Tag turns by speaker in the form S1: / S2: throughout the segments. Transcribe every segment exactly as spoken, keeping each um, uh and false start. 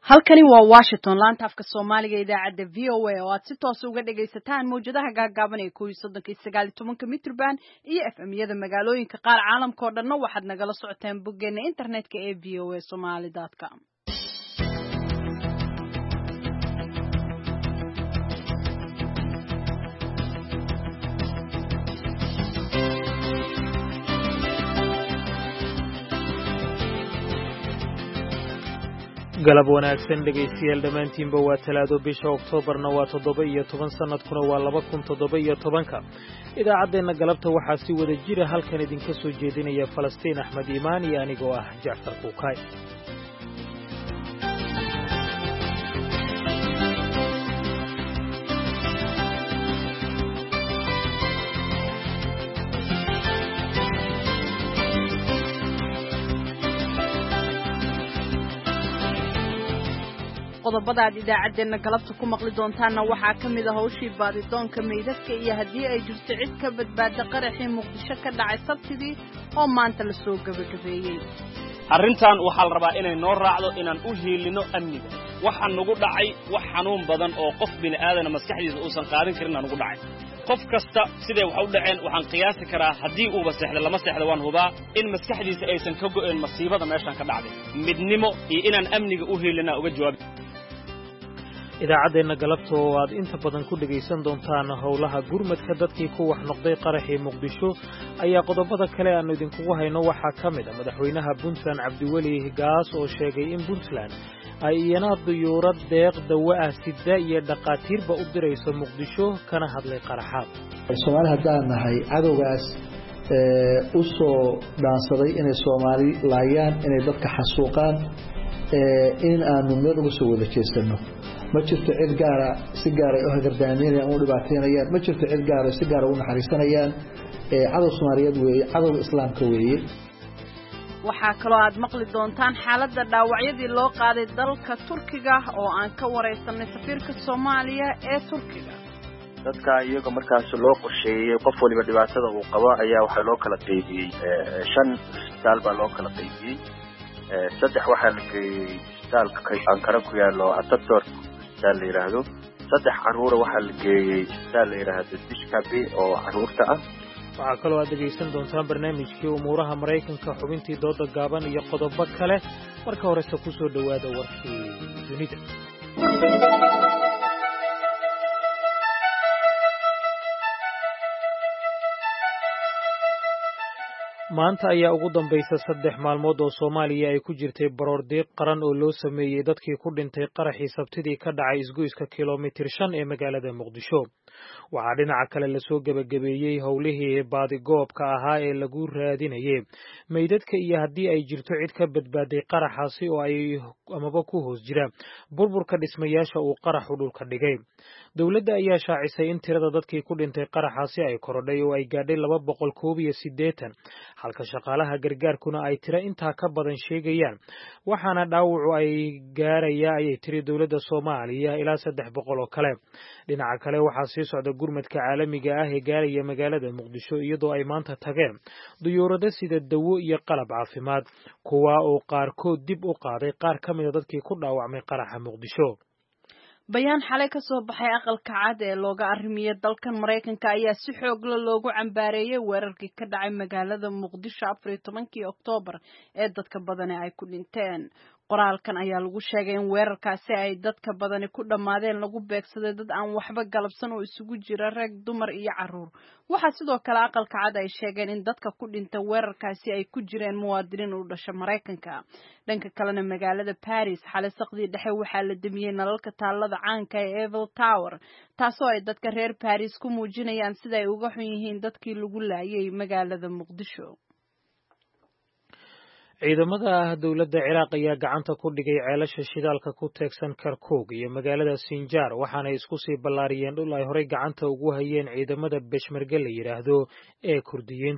S1: halkani waa Washington laanta afka Soomaaliga idaacada V O A oo aad si toos uga dhagaysataan mowjadaha gaagaaban ee kow iyo soddon iyo sagaal iyo toban mitirban iyo F M-yada magaalooyinka qaar caalamka oo dhan waxaad nagala socotaan boggeena internetka ee v o a somali dot com.
S2: galab wanaagsan dhegaystayaal dhammaantiinba waa talaado bisha Oktoobarna waa toddoba iyo toban sanadkuna waa laba kun toddoba iyo tobanka idaacadeena galabta waxaa si wada jira halkan idinka soo jeedinaya Falastiin Axmed Iimaan iyo anigoo ah Jacfar Kuukay.
S1: qodobada aad idaacadeena galabta ku maqli doontaana waxaa kamid ah hawshii baadidoonka meydadka iyo haddii ay jirto cid ka badbaada qaraxii Muqdisho ka dhacay Sabtidii oo maanta la soo gabagabeeyay.
S3: arrintan waxaa la rabaa inay noo raacdo inaan u hiilino amniga waxa nagu dhacay wax xanuun badan oo qof bini aadan maskaxdiisa uusan qaadan karin nagu dhacay qof kasta sidee wax u dhaceen waxaan qiyaasi karaa haddii uu baseexdo lama seexdo waan hubaa in maskaxdiisa aysan ka go'een masiibada meeshan ka dhacday midnimo iyo inaan amniga u hiilina uga jawaab
S2: idaacadeena galabta oo aad inta badan ku dhagaysan doontaan howlaha gurmadka dadkii ku wax noqday qaraxii Muqdisho ayaa qodobada kale aanu idinkugu hayno waxaa kamid ah madaxweynaha Puntland Cabdiweli Gaas oo sheegay in Puntland ay iyana diyuurad deeq dawo ah sida iyo dhaqaatiirba u dirayso Muqdisho kana hadlay qaraxaad
S4: Soomaali haddaan nahay cadowgaas ee u soo dhaansaday inay Soomaali laayaan inay dadka xasuuqaan ee in aanu meel uga soo wada jeesano ma jirto cid gaara si gaar ah oo gardaanayaan oo dhibaateynayaan ma jirto cid gaar ah si gaar ah u naxariisanayaan ee cadow Soomaaliyeed weeye cadow Islaamka weeye.
S1: waxaa kaloo aad maqli doontaan xaaladda dhaawacyadii loo qaaday dalka Turkiga oo aan ka wareysanay safiirka Soomaaliya ee Turkiga.
S5: dadka iyaga markaas loo qorsheeyay qof waliba dhibaatada uu qabo ayaa waxa loo kala qaybiyay shan isbitaal baa loo kala qaybiyay saddex waxa la geeyay isbitaalka Ankara ku yaalo Ataturk la yiraahdo saddex caruur waxa la geeyay isbitaal la yiraahdo Dishkabi oo caruurta ah.
S2: waxaa kaloo aad dhegaysan doontaan barnaamijkii umuuraha Mareykanka xubintii dooda gaaban iyo qodobo kale marka horese ku soo dhawaada warkii dunida. maanta ayaa ugu dambaysa saddex maalmood oo Soomaaliya ay ku jirtay baroor deeq qaran oo loo sameeyay dadkii ku dhintay qaraxii Sabtidii ka dhacay isgoyska kiiloomitir shan ee magaalada Muqdisho. waxaa dhinaca kale la soo gabagabeeyay howlihii baadigoobka ahaa ee lagu raadinayay meydadka iyo haddii ay jirto cid ka badbaaday qaraxaasi oo ay amaba ku hoos jira burburka dhismayaasha uu qaraxu dhulka dhigay. dowladda ayaa shaacisay in tirada dadkii ku dhintay qaraxaasi ay korodhay oo ay gaadhay laba boqol koob iyo siddeetan halka shaqaalaha gargaarkuna ay tira intaa ka badan sheegayaan waxaana dhaawacu ay gaaraya ayay tiri dowladda Soomaaliya ilaa saddex boqol oo kale. dhinaca kale waxaa sii socda gurmadka caalamiga ah ee gaaraya magaalada Muqdisho iyadoo ay maanta tageen diyuurado sida dawo iyo qalab caafimaad kuwa oo qaarkood dib u qaaday qaar ka mid ah dadkii ku dhaawacmay qaraxa Muqdisho.
S1: bayaan xalay ka soo baxay aqalka cad ee looga arrimiyay dalkan Mareykanka ayaa si xoog leh loogu cambaareeyay weerarkii ka dhacay magaalada Muqdisho afar iyo tobankii Oktoobar ee dadka badan ay ku dhinteen. qoraalkan ayaa lagu sheegay in weerarkaasi ay dadka badan ku dhamaadeen lagu beegsaday dad aan waxba galabsan oo isugu jira rag dumar iyo caruur. waxaa sidoo kale aqalka cad ay sheegeen in dadka ku dhintay weerarkaasi ay ku jireen muwaadiniin u dhashay Mareykanka. dhanka kalena magaalada Paris xalay saqdii dhexe waxaa la damiyay nalalka taalada caanka ee Eiffel Tower taasoo ay dadka reer Paris ku muujinayaan sida ay uga xun yihiin dadkii lagu laayay magaalada Muqdisho.
S2: ciidamada dowladda Ciraaq ayaa gacanta ku dhigay ceelasha shidaalka ku teegsan Kirkuk iyo magaalada Sinjar waxaana isku sii ballaariyeen dhul ay horey gacanta ugu hayeen ciidamada Peshmerga la yiraahdo ee Kurdiyiinta.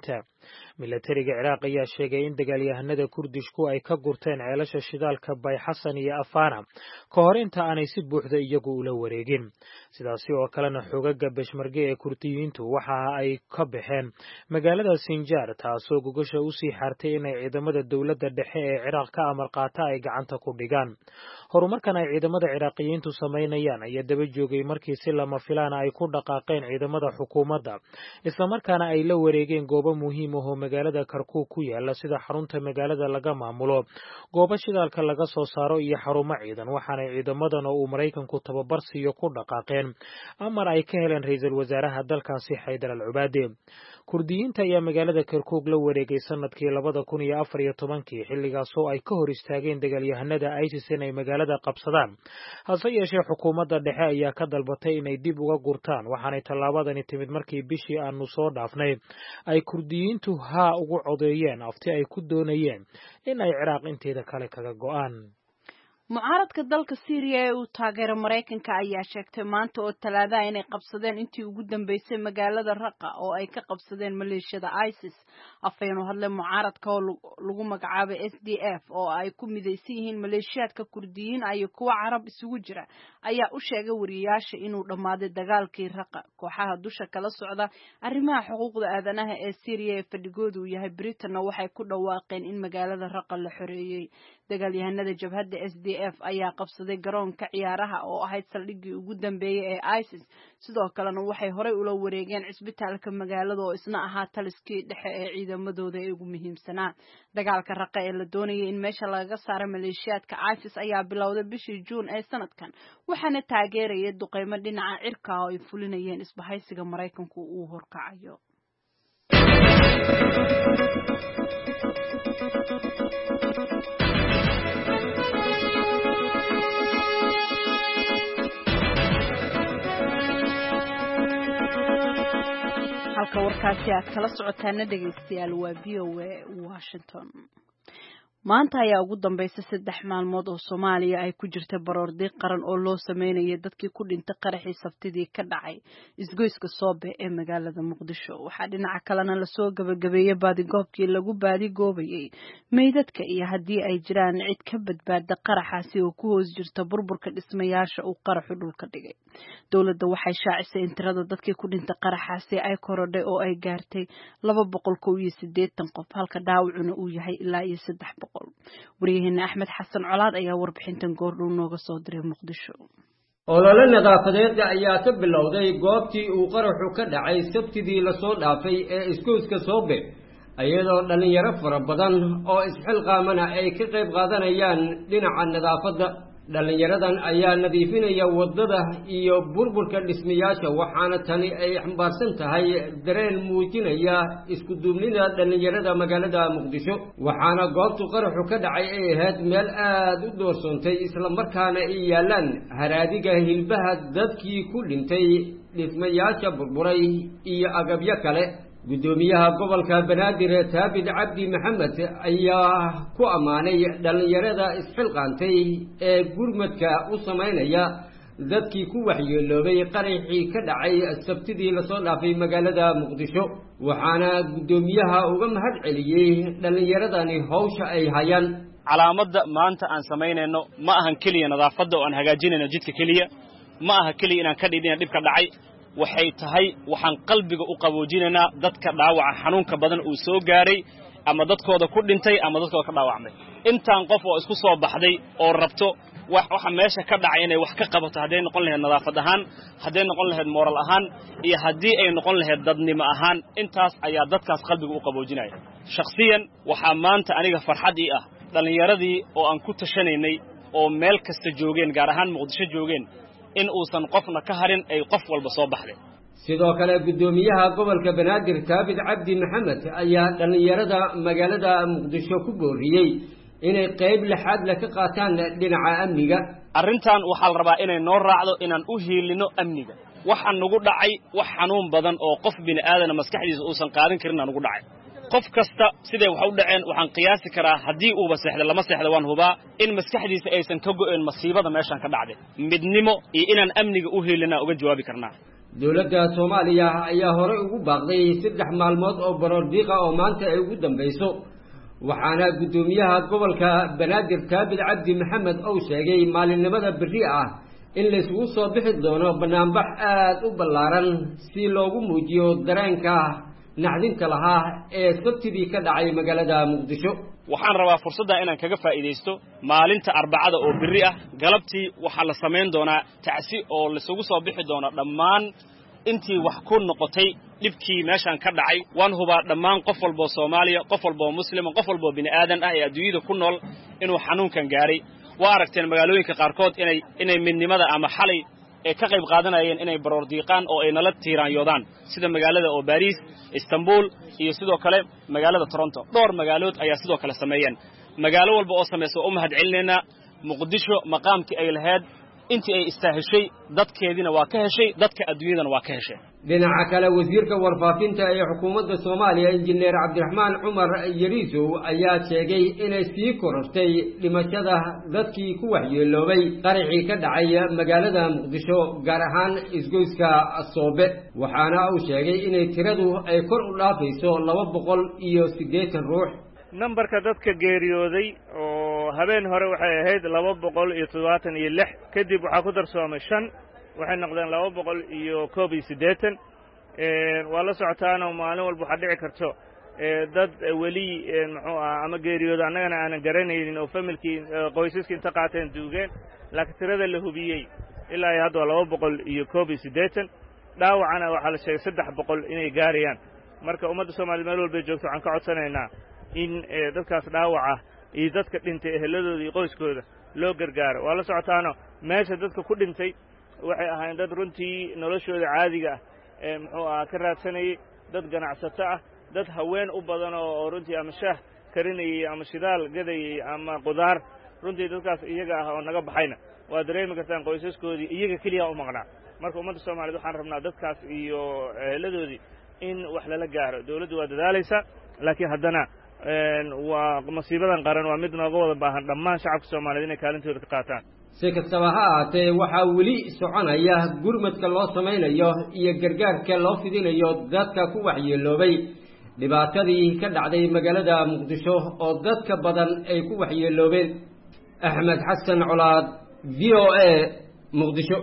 S2: milatariga Ciraaq ayaa sheegay in dagaalyahanada Kurdishku ay ka gurteen ceelasha shidaalka Bayxasan iyo Afana ka hor inta aanay si buuxda iyagu ula wareegin. sidaasi oo kalena xoogagga Peshmerga ee Kurdiyiintu waxa ay ka baxeen magaalada Sinjar taasoo gogasha u sii xartay inay ciidamada dawladda dhexe ee Ciraaq ka amar qaata ay gacanta ku dhigaan. horumarkan ay ciidamada Ciraaqiyiintu sameynayaan ayaa daba joogay markii si lama filaan ay ku dhaqaaqeen ciidamada xukuumadda isla markaana ay la wareegeen goobo muhiim ah oo magaalada Kirkuk ku yaala sida xarunta magaalada laga maamulo goobo shidaalka laga soo saaro iyo xarumo ciidan waxaana ciidamadan oo uu Mareykanku tababar siiyo ku dhaqaaqeen amar ay ka heleen ra'iisul wasaaraha dalkaasi Haydar al-Ubaadi. Kurdiyiinta ayaa magaalada Kirkuk la wareegay sanadkii labada kun iyo afar iyo tobankii xilligaas oo ay ka hor istaageen dagaalyahanada ISIS inay magaalada qabsadaan. hase yeeshee xukuumadda dhexe ayaa ka dalbatay inay dib uga gurtaan waxaanay tallaabadani timid markii bishii aanu soo dhaafnay ay Kurdiyiintu haa ugu codeeyeen afti ay ku doonayeen in ay Ciraaq inteeda kale kaga go'aan.
S1: mucaaradka dalka Syria ee uu taageero Mareykanka ayaa sheegtay maanta oo Talaada inay qabsadeen intii ugu dambeysay magaalada Raqqa oo ay ka qabsadeen maleeshiyada ISIS. afayeen oo hadlay mucaaradka oo lagu magacaabay S D F oo ay ku midaysan yihiin maleeshiyadka Kurdiyiin iyo kuwa Carab isugu jira ayaa u sheegay wariyaasha inuu dhamaaday dagaalkii Raqqa. kooxaha dusha kala socda arrimaha xuquuqda aadanaha ee Syria ee fadhigoodu yahay Britain waxay ku dhawaaqeen in magaalada Raqqa la xoreeyay. dagaalyahanada jabhadda S D F ayaa qabsaday garoonka ciyaaraha oo ahayd saldhiggii ugu dambeeyay ee ISIS. sidoo kalena waxay horey ula wareegeen cisbitaalka magaalada oo isna ahaa taliskii dhexe ee ciidamadooda ee ugu muhiimsanaa. dagaalka Raqqa ee la doonayay in meesha laga saaro maleeshiyadka ISIS ayaa bilowday bishii Juun ee sanadkan waxaana taageerayay duqeymo dhinaca cirka oo ay fulinayeen isbahaysiga Mareykanku uu horkacayo. halka warkaasi aad kala socotaana dhageystayaal waa V O A Washington. maanta ayaa ugu dambeysay saddex maalmood oo Soomaaliya ay ku jirtay baroordiiq qaran oo loo sameeyay dadkii ku dhintay qaraxii Sabtidii ka dhacay isgoyska Soobe ee magaalada Muqdisho. waxaa dhinaca kalena la soo gabagabeeyay baadigoobkii lagu baadigoobayay meydadka iyo haddii ay jiraan cid ka badbaada qaraxaasi oo ku hoos jirta burburka dhismayaasha uu qaraxu dhulka dhigay. dawladda waxay shaacisay in tirada dadkii ku dhintay qaraxaasi ay korodhay oo ay gaartay laba boqol kow iyo siddeetan qof halka dhaawacuna uu yahay ilaa iyo saddex boqol. wariyaheenna Axmed Xasan Colaad ayaa warbixintan goordhow nooga soo diray Muqdisho.
S6: olole nadaafadeed ayaa ka bilowday goobtii uu qaraxu ka dhacay Sabtidii la soo dhaafay ee isgoyska Soobe iyadoo dhalinyaro fara badan oo isxilqaamana ay ka qayb qaadanayaan dhinaca nadaafadda. dhalinyaradan ayaa nadiifinaya wadada iyo burburka dhismayaasha waxaana tani ay xambaarsan tahay dareen muujinaya isku duubnida dhalinyarada magaalada Muqdisho. waxaana goobtu qaraxu ka dhacay ay ahayd meel aad u doorsoontay isla markaana ay yaalaan haraadiga hilbaha dadkii ku dhintay dhismayaasha burburay iyo agabyo kale. gudoomiyaha gobolka Banaadir Taabid Cabdi Maxamed ayaa ku amaanay dhalinyarada isxilqaantay ee gurmadka u sameynaya dadkii ku waxyeeloobay qaraxii ka dhacay Sabtidii la soo dhaafay magaalada Muqdisho. waxaana gudoomiyaha uga mahad celiyay dhalinyaradani hawsha ay hayaan.
S3: calaamadda maanta aan sameynayno ma ahan kaliya nadaafadda oo aan hagaajinayno jidka kaliya ma aha kaliya inaan ka dhigno dhibka dhacay waxay tahay waxaan qalbiga u qaboojinaynaa dadka dhaawaca xanuunka badan uu soo gaaray ama dadkooda ku dhintay ama dadkooda ka dhaawacmay. intaan qof oo isku soo baxday oo rabto wax waxa meesha ka dhacay inay wax ka qabato haday noqon lahayd nadaafad ahaan haday noqon lahayd moral ahaan iyo hadii ay noqon lahayd dadnimo ahaan intaas ayaa dadkaas qalbiga u qaboojinaya. shakhsiyan waxa maanta aniga farxad ii ah dhalinyaradii oo aan ku tashanaynay oo meel kasta joogeen gaar ahaan Muqdisho joogeen in uusan qofna ka harin ay qof walba soo baxday.
S6: sidoo kale gudoomiyaha gobolka Banaadir Taabid Cabdi Maxamed ayaa dhalinyarada magaalada Muqdisho ku booriyay inay qayb laxaad la ka qaataan dhinaca amniga.
S3: arrintan waxa la rabaa inay noo raacdo inaan u hiilino amniga. waxa nagu dhacay wax xanuun badan oo qof bini aadan maskaxdiisa uusan qaadan karin nagu dhacay. qof kasta sidee wax u dhaceen waxaan qiyaasi karaa hadii uu baseexdo lama seexdo waan hubaa in maskaxdiisa aysan ka go'een masiibada meeshan ka dhacday. midnimo iyo inaan amniga u heelina uga jawaabi karnaa.
S6: dowladda Soomaaliya ayaa hore ugu baaqday saddex maalmood oo baroordiiqa oo maanta ay ugu dambayso waxaana gudoomiyaha gobolka Banaadir Taabid Cabdi Maxamed oo sheegay maalinimada berri ah in la isugu soo bixi doono banaanbax aad u ballaaran si loogu muujiyo dareenka naxdinta lahaa ee sabtidii ka dhacay magaalada Muqdisho.
S3: waxaan rabaa fursadda inaan kaga faa'iideysto maalinta arbacada oo berri ah galabtii waxa la sameyn doonaa tacsi oo la isugu soo bixi doono dhammaan intii wax ku noqotay dhibkii meeshan ka dhacay waan hubaa dhammaan qof walba Soomaaliya qof walba muslim qof walba bini aadan ah ee adduunyada ku nool inuu xanuunkan gaaray waa aragteen magaalooyinka qaarkood inay inay midnimada ama xalay ee ka qayb qaadanayeen inay baroordiiqaan oo ay nala tiiraanyoodaan sida magaalada oo Paris Istanbul iyo sidoo kale magaalada Toronto dhowr magaalood ayaa sidoo kale sameeyeen magaalo walba oo sameeyay oo mahad celinayna Muqdisho maqaamkii ay lahayd intii ay istaahishay dadkeedina waa ka heshay dadka adduunyadana waa ka heshay
S6: dhinaca kale wasiirka warfaafinta ee xukuumadda Soomaaliya injineer Cabdiraxmaan Cumar Yariiso ayaa sheegay inay sii korortay dhimashada dadkii ku waxyeeloobay qaraxii ka dhacay magaalada Muqdisho gaar ahaan isgoyska Soobe waxaana uu sheegay inay tiradu ay kor u dhaafayso laba boqol iyo siddeetan ruux
S7: numberka dadka geeriyooday oo habeen hore waxay ahayd laba boqol iyo toddobaatan iyo lix kadib waxa ku darsoomay shan waxay noqdeen laba boqol iyo koob iyo siddeetan ee waa la socotaana maalin walba waxa dhici karto ee dad wali muxuu ah ama geeriyooda annagana aanan garanaynin oo familkii qoysaska inta qaateen duugeen laakiin tirada la hubiyay ilaa ay hadda laba boqol iyo koob iyo siddeetan dhaawacana waxa la sheegay saddex boqol inay gaarayaan marka ummadda Soomaaliyeed meel walba joogto waxaan ka codsanaynaa in dadkaas dhaawaca iyo dadka dhintay eheladooda iyo qoyskooda loo gargaaro waa la socotaano meesha dadka ku dhintay waxay ahaayeen dad runtii noloshooda caadiga ah ee muxuu ah ka raadsanayay dad ganacsato ah dad haween u badan oo runtii ama shaah karinayay ama shidaal gadayay ama qudaar runtii dadkaas iyaga ah oo naga baxayna waa dareemi kartaan qoysaskoodii iyaga kaliya u maqnaa marka ummadda Soomaaliyeed waxaan rabnaa dadkaas iyo eheladoodii in wax lala gaaro dawladdu waa dadaalaysa laakiin haddana waa masiibadan qaran waa mid nooga wada baahan dhammaan shacabka Soomaaliyeed inay kaalintooda ka qaataan
S6: si kastaba ha ahaatee waxaa weli soconaya gurmadka loo samaynayo iyo gargaarka loo fidinayo dadka ku waxyeeloobay dhibaatadii ka dhacday magaalada Muqdisho oo dadka badan ay ku waxyeeloobeen Axmed Xasan Colaad V O A Muqdisho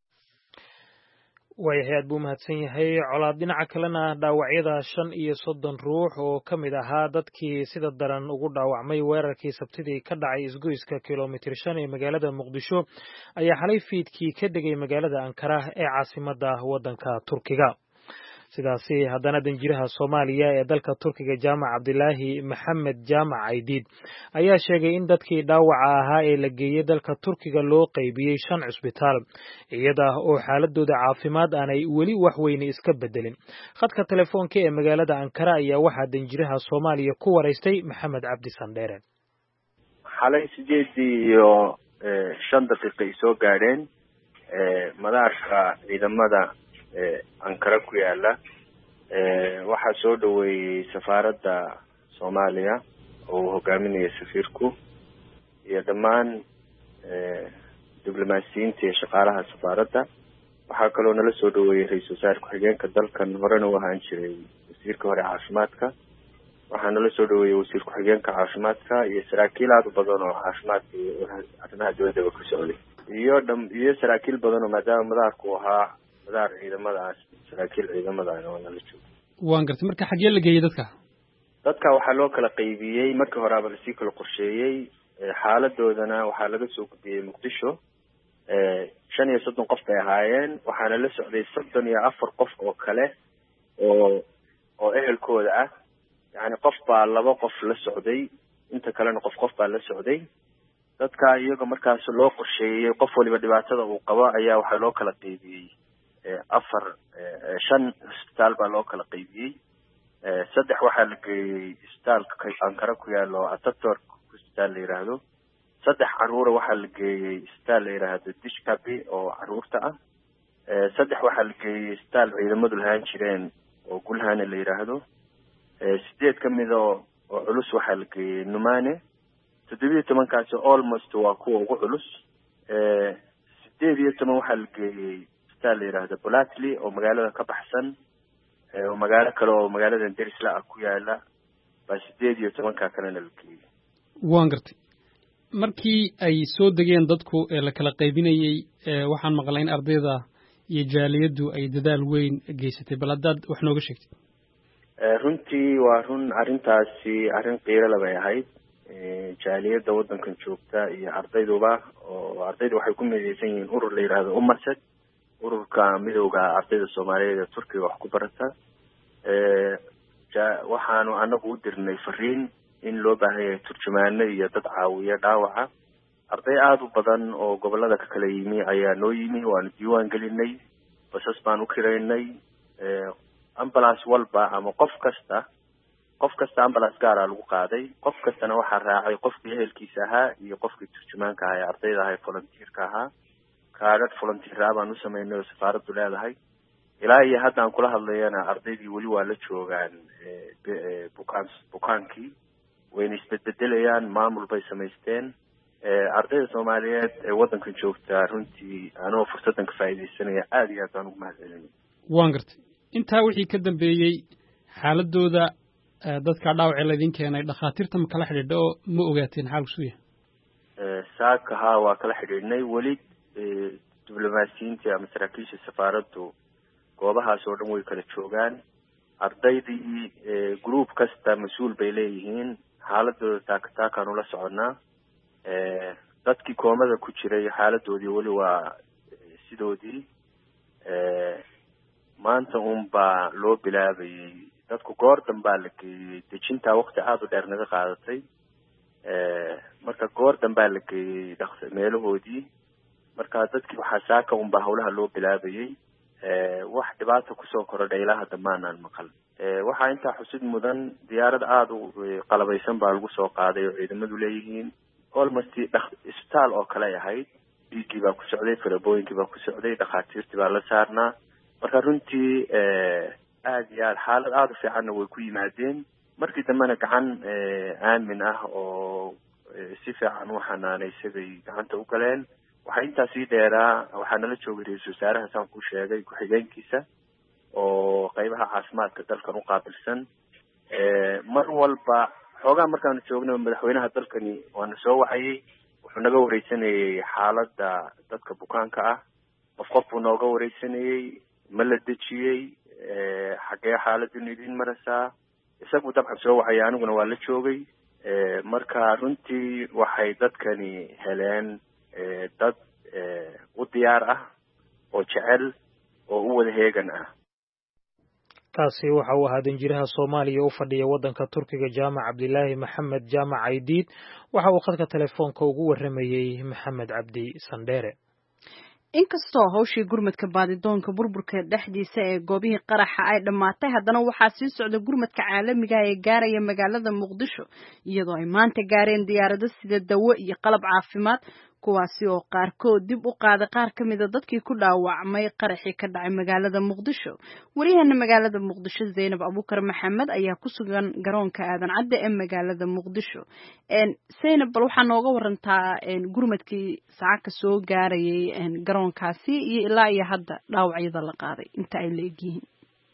S2: waayahay aad buu mahadsan yahay colaad dhinaca kalena dhaawacyada shan iyo soddon ruux oo ka mid ahaa dadkii sida daran ugu dhaawacmay weerarkii sabtidii ka dhacay isgoyska kilomitir shan ee magaalada Muqdisho ayaa xalay fiidkii ka dhigay magaalada Ankara ee caasimadda waddanka Turkiga sidaasi haddana danjiraha Soomaaliya ee dalka Turkiga Jaamac Cabdilaahi Maxamed Jaamac Aydiid ayaa sheegay in dadkii dhaawaca ahaa ee la geeyay dalka Turkiga loo qaybiyay shan cusbitaal iyada oo xaaladooda caafimaad aanay weli wax weyn iska bedelin khadka telefoonka ee magaalada Ankara ayaa waxaa danjiraha Soomaaliya ku wareystay Maxamed Cabdi Sandheere
S5: xalay sideedii iyo shan daqiiqo soo gaadheen madaarka ciidamada Ankara ku yaala waxaa soo dhaweeyay safaaradda Soomaaliya oo hogaaminaya safiirku iyo dhammaan diblomaasiyiinta iyo shaqaalaha safaaradda waxaa kaloo nala soo dhaweeyay ra'iisul wasaare ku-xigeenka dalkan horena u ahaan jiray wasiirka hore caafimaadka waxaa nala soo dhaweeyay wasiir ku-xigeenka caafimaadka iyo saraakiil aad u badan oo caafimaadka iyo arrimaha dowladda ka socday iyo dham iyo saraakiil badan oo maadaama madaarku ahaa madaar ciidamadaas saraakiil ciidamada oo nala joogo
S8: waan gartay marka xagee la geeyay dadka
S5: dadka waxaa loo kala qaybiyay markii hore aba si kala qorsheeyay xaaladoodana waxaa laga soo gudbiyay Muqdisho shan iyo soddon qof bay ahaayeen waxaana la socday soddon iyo afar qof oo kale oo oo ehelkooda ah yani qof baa laba qof la socday inta kalena qof qof baa la socday dadka iyaga markaas loo qorsheeyay qof waliba dhibaatada uu qabo ayaa waxaa loo kala qaybiyay afar shan isbitaal baa loo kala qaybiyay saddex waxaa la geeyay isbitaalka Ankara ku yaalo Ataturk isbitaal la yiraahdo saddex caruur waxaa la geeyay isbitaal la yiraahdo Dishkabi oo caruurta ah saddex waxaa la geeyay isbitaal ciidamadu lahaan jireen oo Gulhane la yiraahdo sideed kamid oo culus waxaa la geeyay Numane toddoba iyo toban kaas almost waa kuwa ugu culus sideed iyo toban waxaa la geeyay isbitaal la yidhaahdo Bolatli oo magaalada ka baxsan oo magaalo kale oo magaalada Derisla ah ku yaala baa sideed iyo tobanka kalena la geeyey.
S8: waan gartay markii ay soo degeen dadku ee la kala qaybinayay waxaan maqlay in ardayda iyo jaaliyadu ay dadaal weyn geysatay bal haddaad wax nooga sheegtid.
S5: runtii waa run arrintaasi arrin qiiro leh bay ahayd jaaliyada waddankan joogta iyo ardayduba oo ardaydu waxay ku midaysan yihiin urur la yidhaahdo Umasad ururka midowga ardayda Soomaaliyeed ee Turkiga wax ku barata waxaanu anagu u dirnay fariin in loo baahan yahay turjumaano iyo dad caawiya dhaawaca arday aad u badan oo gobolada ka kala yimi ayaa noo yimi waanu diiwaan gelinay basas baan u kiraynay ambulance walba ama qof kasta qof kasta ambulance gaar ah lagu qaaday qof kastana waxaa raacay qofkii ehelkiisa ahaa iyo qofkii turjumaanka ahaa ee ardayda ahaa ee volunteer-ka ahaa kaadhadh volunteer ah baan u samaynay oo safaaraddu leedahay ilaa iyo hadda aan kula hadlayana ardaydii weli waa la joogaan bukaan bukaankii wayna isbedbedelayaan maamul bay samaysteen ardayda Soomaaliyeed ee waddankan joogta runtii anoo fursadan ka faa'iideysanaya aad iyo aad baan ugu mahadcelinay.
S8: waan gartay intaa wixii ka dambeeyey xaaladooda dadka dhaawac ee laydin keenay dhakhaatiirta ma kala xidhiidha oo ma ogaateen xaalku suu yahay?
S5: saaka haa waa kala xidhiidhnay weli diblomaasiyiintii ama saraakiisha safaaraddu goobahaas oo dhan way kala joogaan ardaydii group kasta mas-uul bay leeyihiin xaaladooda taakataakaan ula soconnaa dadkii koomada ku jiray xaaladoodii weli waa sidoodii maanta un baa loo bilaabayay dadku goor dambaa la geeyey dejintaa waqti aad u dheer naga qaadatay marka goor dambaa la geeyey dhaqsa meelahoodii marka dadkii waxaa saaka un baa howlaha loo bilaabayay wax dhibaata kusoo korodhay ilaa hadda maanaan maqal waxaa intaa xusid mudan diyaarad aada u qalabaysan baa lagu soo qaaday oo ciidamadu leeyihiin almost isbitaal oo kale ay ahayd dhiiggii baa ku socday farabooyinkii baa ku socday dhakhaatiirtii baa la saarnaa marka runtii aad iyo aad xaalad aada u fiicanna way ku yimaadeen markii dambena gacan aamin ah oo si fiican u xanaanaysay bay gacanta u galeen waxaa intaa sii dheeraa waxaa nala joogay ra-iisul wasaaraha saan ku sheegay ku-xigeenkiisa oo qaybaha caafimaadka dalkan u qaabilsan mar walba xoogaa markaanu joogno madaxweynaha dalkani waana soo wacayay wuxuu naga wareysanayay xaaladda dadka bukaanka ah qof qof buu nooga wareysanayey ma la dejiyey xaggee xaaladinu idin marasaa isagu dabcan soo wacayay aniguna waa la joogay marka runtii waxay dadkani heleen dad u diyaar ah oo jecel oo u wada heegan ah.
S2: kaasi waxa uu ahaa danjiraha Soomaaliya u fadhiya waddanka Turkiga Jaamac Cabdilaahi Maxamed Jaamac Aydiid waxa uu khadka telefoonka ugu waramayay Maxamed Cabdi Sandheere.
S1: inkastoo hawshii gurmadka baadidoonka burburka dhexdiisa ee goobihii qaraxa ay dhammaatay haddana waxaa sii socda gurmadka caalamiga ee gaaraya magaalada Muqdisho iyadoo ay maanta gaareen diyaarado sida dawo iyo qalab caafimaad kuwaasi oo qaarkood dib u qaaday qaar ka mid ah dadkii ku dhaawacmay qaraxii ka dhacay magaalada Muqdisho. Wariyahana magaalada Muqdisho Zainab Abuukar Maxamed ayaa ku sugan garoonka aadan cadde ee magaalada Muqdisho. een Zainab bal waxaa nooga warantaa een gurmadkii saacada soo gaarayay een garoonkaasi iyo ilaa iyo hadda dhaawacyada la qaaday inta ay leeyihiin.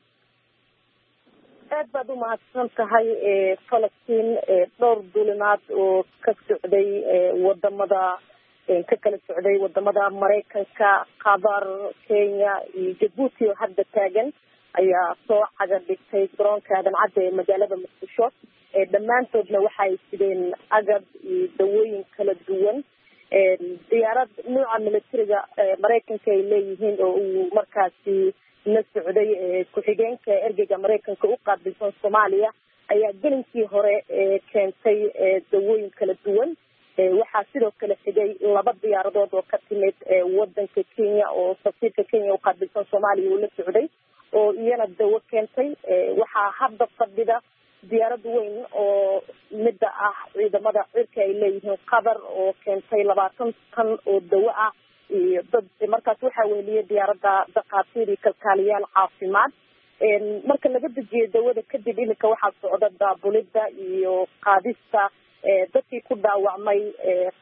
S9: aad baad u mahadsan tahay Falastiin dhowr duulimaad oo ka socday wadamada ka kala socday wadamada Mareykanka, Qatar, Kenya iyo Djibouti oo hadda taagan ayaa soo caga dhigtay garoonka aadan cadde ee magaalada Muqdisho ee dhammaantoodna waxay sideen agab iyo dawooyin kala duwan ee diyaarad nooca militariga Mareykanka ay leeyihiin oo uu markaasi la socday ku-xigeenka ergeyga Mareykanka u qaabilsan Soomaaliya ayaa gelinkii hore keentay dawooyin kala duwan waxaa sidoo kale xigay laba diyaaradood oo ka timid wadanka Kenya oo safiirka Kenya u qaabilsan Soomaaliya uu la socday oo iyana dawo keentay waxaa hadda fadhida diyaarad weyn oo midda ah ciidamada cirka ay leeyihiin Qatar oo keentay labaatan tan oo dawo ah iyo dad markaas waxaa weeliyay diyaaradda dhaqaatiir iyo kalkaaliyaal caafimaad marka laga dejiyo dawada kadib iminka waxaa socda daabulida iyo qaadista dadkii ku dhaawacmay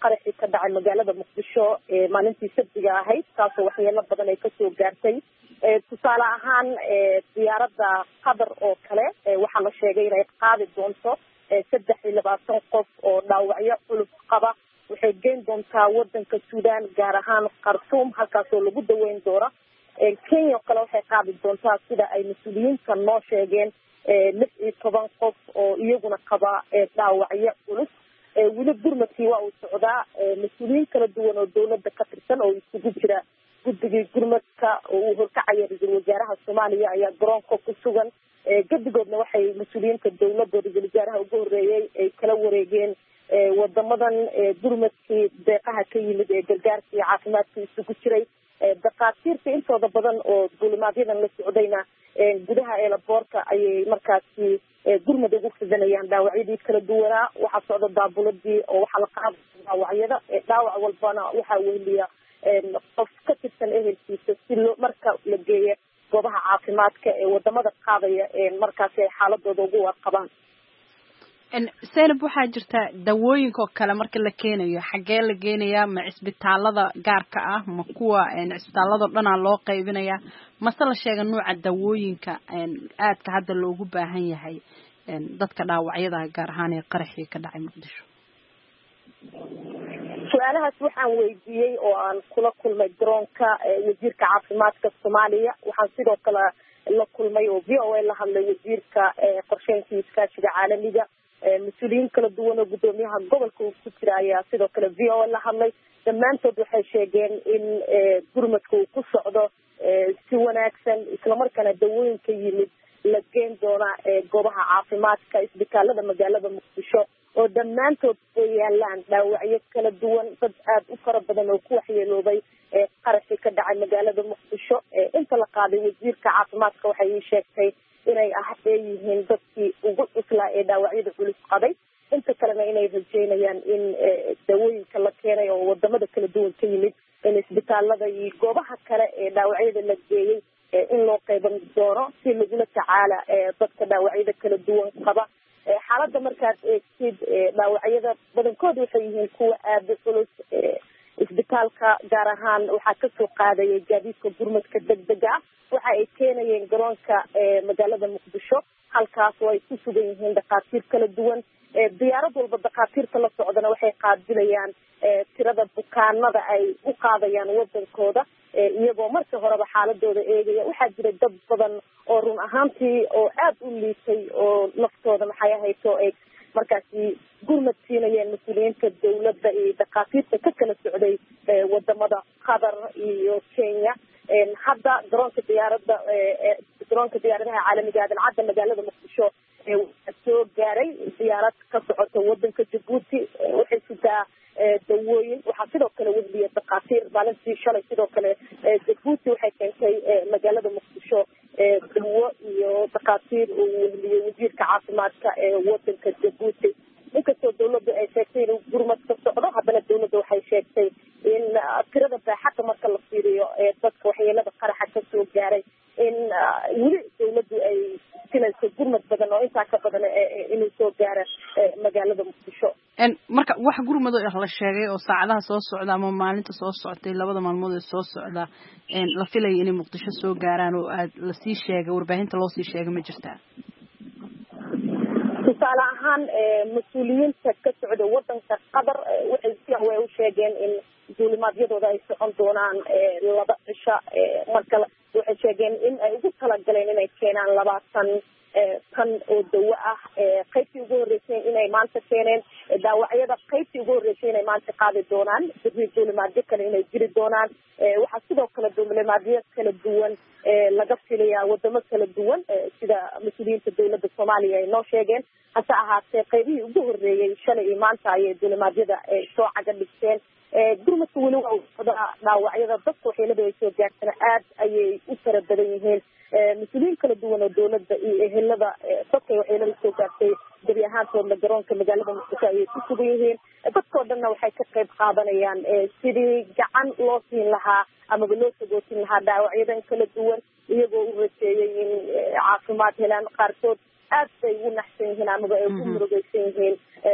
S9: qaraxii ka dhacay magaalada muqdisho maalintii sabtiga ahayd taasoo waxyeelo badan ay kasoo gaartay tusaale ahaan diyaaradda qatar oo kale waxaa la sheegay inay qaadi doonto saddex iyo labaatan qof oo dhaawacyo culus qaba waxay geyn doontaa wadanka suudaan gaar ahaan khartuum halkaasoo lagu daweyn doono kenya oo kale waxay qaadi doontaa sida ay mas-uuliyiinta noo sheegeen lix iyo toban qof oo iyaguna qaba dhaawacyo culus weli gurmadkii waa uu socdaa mas-uuliyiin kala duwan oo dawladda ka tirsan oo isugu jira guddigii gurmadka oo uu horkacaya ra-iisul wasaaraha soomaaliya ayaa garoonka ku sugan gedigoodna waxay mas-uuliyiinta dawladda ra-iisul wasaaraha ugu horeeyey ay kala wareegeen wadamadan gurmadkii deeqaha ka yimid ee gargaarka iyo caafimaadka isugu jiray dakaatiirta intooda badan oo duulimaadyadan la socdayna gudaha eelaboorka ayay markaasi gurmad ugu fidanayaan dhaawacyadii kala duwanaa waxaa socda daabuladii oo waxaa la qaada dhaawacyada dhaawac walbana waxaa weheliya qof ka tirsan ehelkiisa si loo marka la geeyo goobaha caafimaadka ee wadamada qaadaya markaasi ay xaaladooda ugu warqabaan
S1: zaynab waxaa jirta dawooyinka oo kale marka la keenayo xaggee la geenayaa ma cisbitaalada gaarka ah ma kuwa cisbitaalado dhanaa loo qaybinayaa mase la sheega nuuca dawooyinka aadka hadda loogu baahan yahay dadka dhaawacyada gaar ahaan ee qaraxii ka dhacay muqdisho
S9: su-aalahaas waxaan weydiiyey oo aan kula kulmay garoonka wasiirka caafimaadka soomaaliya waxaan sidoo kale la kulmay oo v o a la hadlay wasiirka qorsheynka iskaashiga caalamiga mas-uuliyiin kala duwan oo guddoomiyaha gobolka uu ku jira ayaa sidoo kale v o a la hadlay dhammaantood waxay sheegeen in gurmadka uu ku socdo si wanaagsan islamarkaana dawooyinka yimid la geen doona goobaha caafimaadka isbitaalada magaalada muqdisho oo dhammaantood ay yaalaan dhaawacyo kala duwan dad aada u fara badan oo ku waxyeeloobay qaraxii ka dhacay magaalada muqdisho inta la qaaday wasiirka caafimaadka waxay ii sheegtay inay ahyihiin dadkii ugu cuslaa ee dhaawacyada culus qabay inta kalena inay rajeynayaan in dawooyinka la keenay oo wadamada kala duwan ka yimid in isbitaalada iyo goobaha kale ee dhaawacyada la geeyey in loo qayban doono si lagula tacaala dadka dhaawacyada kala duwan qaba xaaladda markaad eegtid dhaawacyada badankooda waxay yihiin kuwa aada culus isbitaalka gaar ahaan waxaa kasoo qaadaya gaadiidka gurmadka degdega ah waxa ay keenayeen garoonka magaalada muqdisho halkaas oo ay ku sugan yihiin dhakhaatiir kala duwan diyaarad walba dhakhaatiirta la socdana waxay qaadilayaan tirada bukaanada ay u qaadayaan wadankooda iyagoo markii horeba xaaladooda eegaya waxaa jira dad badan oo run ahaantii oo aada u liitay oo laftooda maxay ahayto ay markaasi gurmad siinayeen mas-uuliyiinta dawladda iyo dhakhaatiirta ka kala socday wadamada qatar iyo kenya hadda garoonka diyaaradda garoonka diyaaradaha caalamiga dancadda magaalada muqdisho waxaa soo gaaray diyaarad ka socota wadanka jabuuti waxay sitaa dawooyin waxaa sidoo kale wehliya dhakhaatiir maalintii shalay sidoo kale jabuuti waxay keentay magaalada muqdisho dawo iyo dhakhaatiir uu wehliyey wasiirka caafimaadka ee wadanka jabuuti inkastoo dawladda ay sheegtay inuu gurmad ka socdo haddana dawladda waxay sheegtay in tirada baaxadda marka la fiiriyo ee dadka waxyeelada qaraxa kasoo gaaray in weli dawladdu ay sinayso gurmad badan oo intaa ka badan inuu soo gaaro magaalada muqdisho
S1: marka wax gurmado la sheegay oo saacadaha soo socda ama maalinta soo soctay labada maalmood ee soo socda la filaya inay muqdisho soo gaaraan oo aad lasii sheegay warbaahinta loo sii sheegay ma jirtaa
S9: tusaale ahaan mas-uuliyiinta ka socda wadanka qatar waxay si way u sheegeen in duulimaadyadooda ay socon doonaan laba cisho marka waxay sheegeen in ay ugu talagaleen inay keenaan labaatan tan oo dawo ah qaybtii ugu horreysay inay maanta keeneen dhaawacyada qaybtii ugu horreysay inay maanta qaadi doonaan biri duulimaadyo kale inay jiri doonaan waxaa sidoo kale duulimaadyo kala duwan laga filayaa wadamo kala duwan sida mas-uuliyiinta dawladda soomaaliya ay noo sheegeen hase ahaatee qaybihii ugu horreeyey shalay iyo maanta ayay duulimaadyada soo caga dhigteen gurmadka weli waa socdaa dhaawacyada dadka waxyeelada ay soo gaartana aad ayay u fara badan yihiin mas-uuliyiin kala duwan oo dawladda iyo ehelada dadkay waxyeelada soo gaartay gebi ahaantoodna garoonka magaalada muqdisho ayay ku sugan yihiin dadkao dhanna waxay ka qayb qaadanayaan sidii gacan loo siin lahaa amaba loo sagootin lahaa dhaawacyadan kala duwan iyagoo u rajeeyay in caafimaad helaan qaarkood aad bay ugu naxsan yihiin amaba ay ugu murugeysan yihiin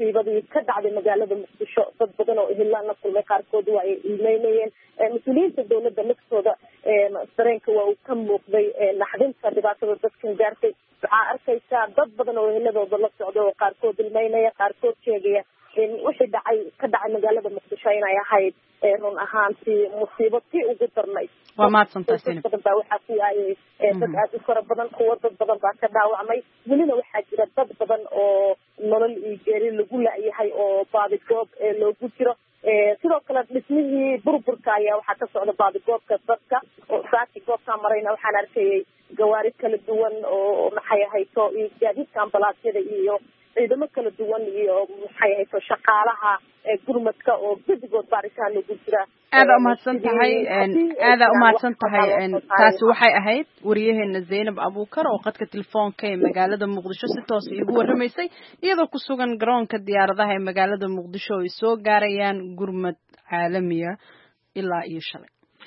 S9: musiibadii ka dhacday magaalada muqdisho dad badan oo ehelaan la kulmay qaarkood waa ay ilmeynayeen mas-uuliyiinta dowladda laftooda dareenka waa uu ka muuqday naxdinta dhibaatada dadkan gaartay waxaa arkaysaa dad badan oo eheladooda la socda oo qaarkood ilmeynaya qaarkood sheegaya wixii dhacay ka dhacay magaalada muqdisho inay ahayd run ahaantii musiibo tii ugu darnayd
S1: waa mahadsantahay
S9: badan baa waxaa ku waayay dad aad u fara badan kuwo dad badan baa ka dhaawacmay welina waxaa jira dad badan oo nolol iyo geeri lagu la-yahay oo baadigoob loogu jiro sidoo kale dhismihii burburka ayaa waxaa ka socda baadigoobka dadka oo saaki goobkaa marayna waxaan arkayay gawaari kala duwan oo maxay ahayto iyo gaadiidka ambalaasyada iyo ciidamo kala duwan iyo maxay ahayto shaqaalaha gurmadka oo gedigood baaritaan lagu jira
S1: aada umahadsan tahay aada umahadsan tahay taasi waxay ahayd wariyaheena Zainab Abuukar oo qadka telefoonka ee magaalada Muqdisho si toos ah ugu waramaysay iyadoo ku sugan garoonka diyaaradaha ee magaalada Muqdisho oo soo gaarayaan gurmad caalamiya ilaa iyo shalay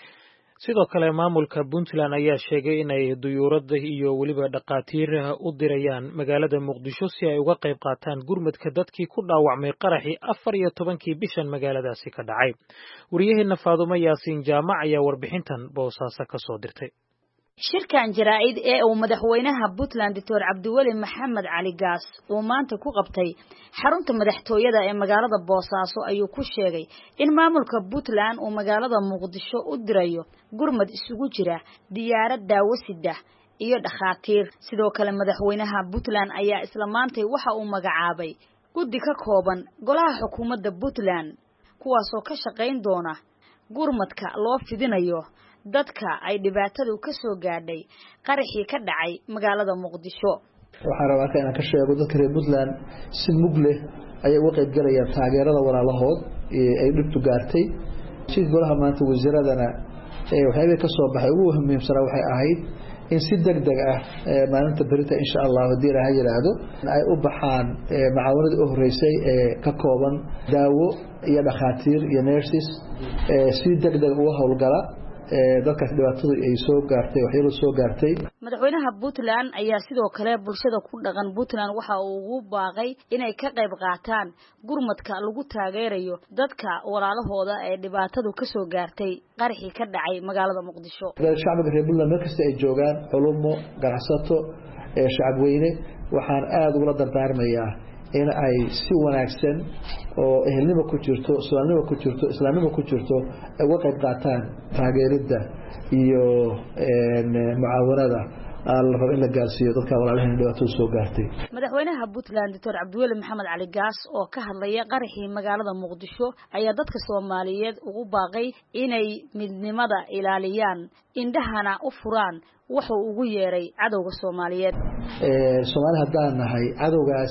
S2: sidoo kale maamulka Puntland ayaa sheegay in ay duyuurada iyo waliba dhaqaatiir u dirayaan magaalada Muqdisho si ay uga qayb qaataan gurmadka dadkii ku dhaawacmay qaraxii afar iyo tobankii bishan magaaladaasi ka dhacay wariyaheena Faadumo Yaasiin Jaamac ayaa warbixintan Boosaaso ka soo dirtay
S10: shirkan jaraa'id ee uu madaxweynaha Puntland Doctor Cabdiweli Maxamed Cali Gaas uu maanta ku qabtay xarunta madaxtooyada ee magaalada Boosaaso ayuu ku sheegay in maamulka Puntland uu magaalada Muqdisho u dirayo gurmad isugu jira diyaarad daawo sida iyo dhakhaatiir sidoo kale madaxweynaha Puntland ayaa isla maantay waxa uu magacaabay guddi ka kooban golaha xukuumadda Puntland kuwaas oo ka shaqeyn doona gurmadka loo fidinayo dadka ay dhibaatadu ka soo gaadhay qaraxii ka dhacay magaalada Muqdisho
S4: waxaan rabaa inaan ka sheego dadka reer Puntland si mug leh ay uga qayb galayaan taageerada walaalahood ee ay dhibtu gaartay si golaha maanta wasiiradana ee waxay ka soo baxay ugu muhiimsan waxay ahayd in si degdeg ah maalinta berita insha Allah hadii la yiraahdo ay u baxaan macaawinada u horeysay ee ka kooban daawo iyo dhakhaatiir iyo nurses ee si degdeg uga howlgala dadka dhibaatada ay soo gaartay waxyaalo soo gaartay
S10: madaxweynaha Puntland ayaa sidoo kale bulshada ku dhaqan Puntland waxa uu ugu baaqay inay ka qayb qaataan gurmadka lagu taageerayo dadka walaalahooda ee dhibaatadu ka soo gaartay qaraxii ka dhacay magaalada Muqdisho
S4: shacabka reer Puntland markasta ay joogaan culumo ganacsato ee shacab weyne waxaan aad uga dardaarmayaa in ay si wanaagsan oo ehelnimo ku jirto islaamnimo ku jirto islaamnimo ku jirto uga qayb qaataan taageerida iyo mucaawanada la rabo in la gaarsiiyo dadka walaalaheena dhibaatada soo gaartay
S10: madaxweynaha Puntland Doctor Cabdiweli Maxamed Cali Gaas oo ka hadlaya qaraxii magaalada Muqdisho ayaa dadka Soomaaliyeed ugu baaqay inay midnimada ilaaliyaan indhahana u furaan waxa uu ugu yeeray cadawga Soomaaliyeed
S4: ee Soomaali haddaan nahay cadawgaas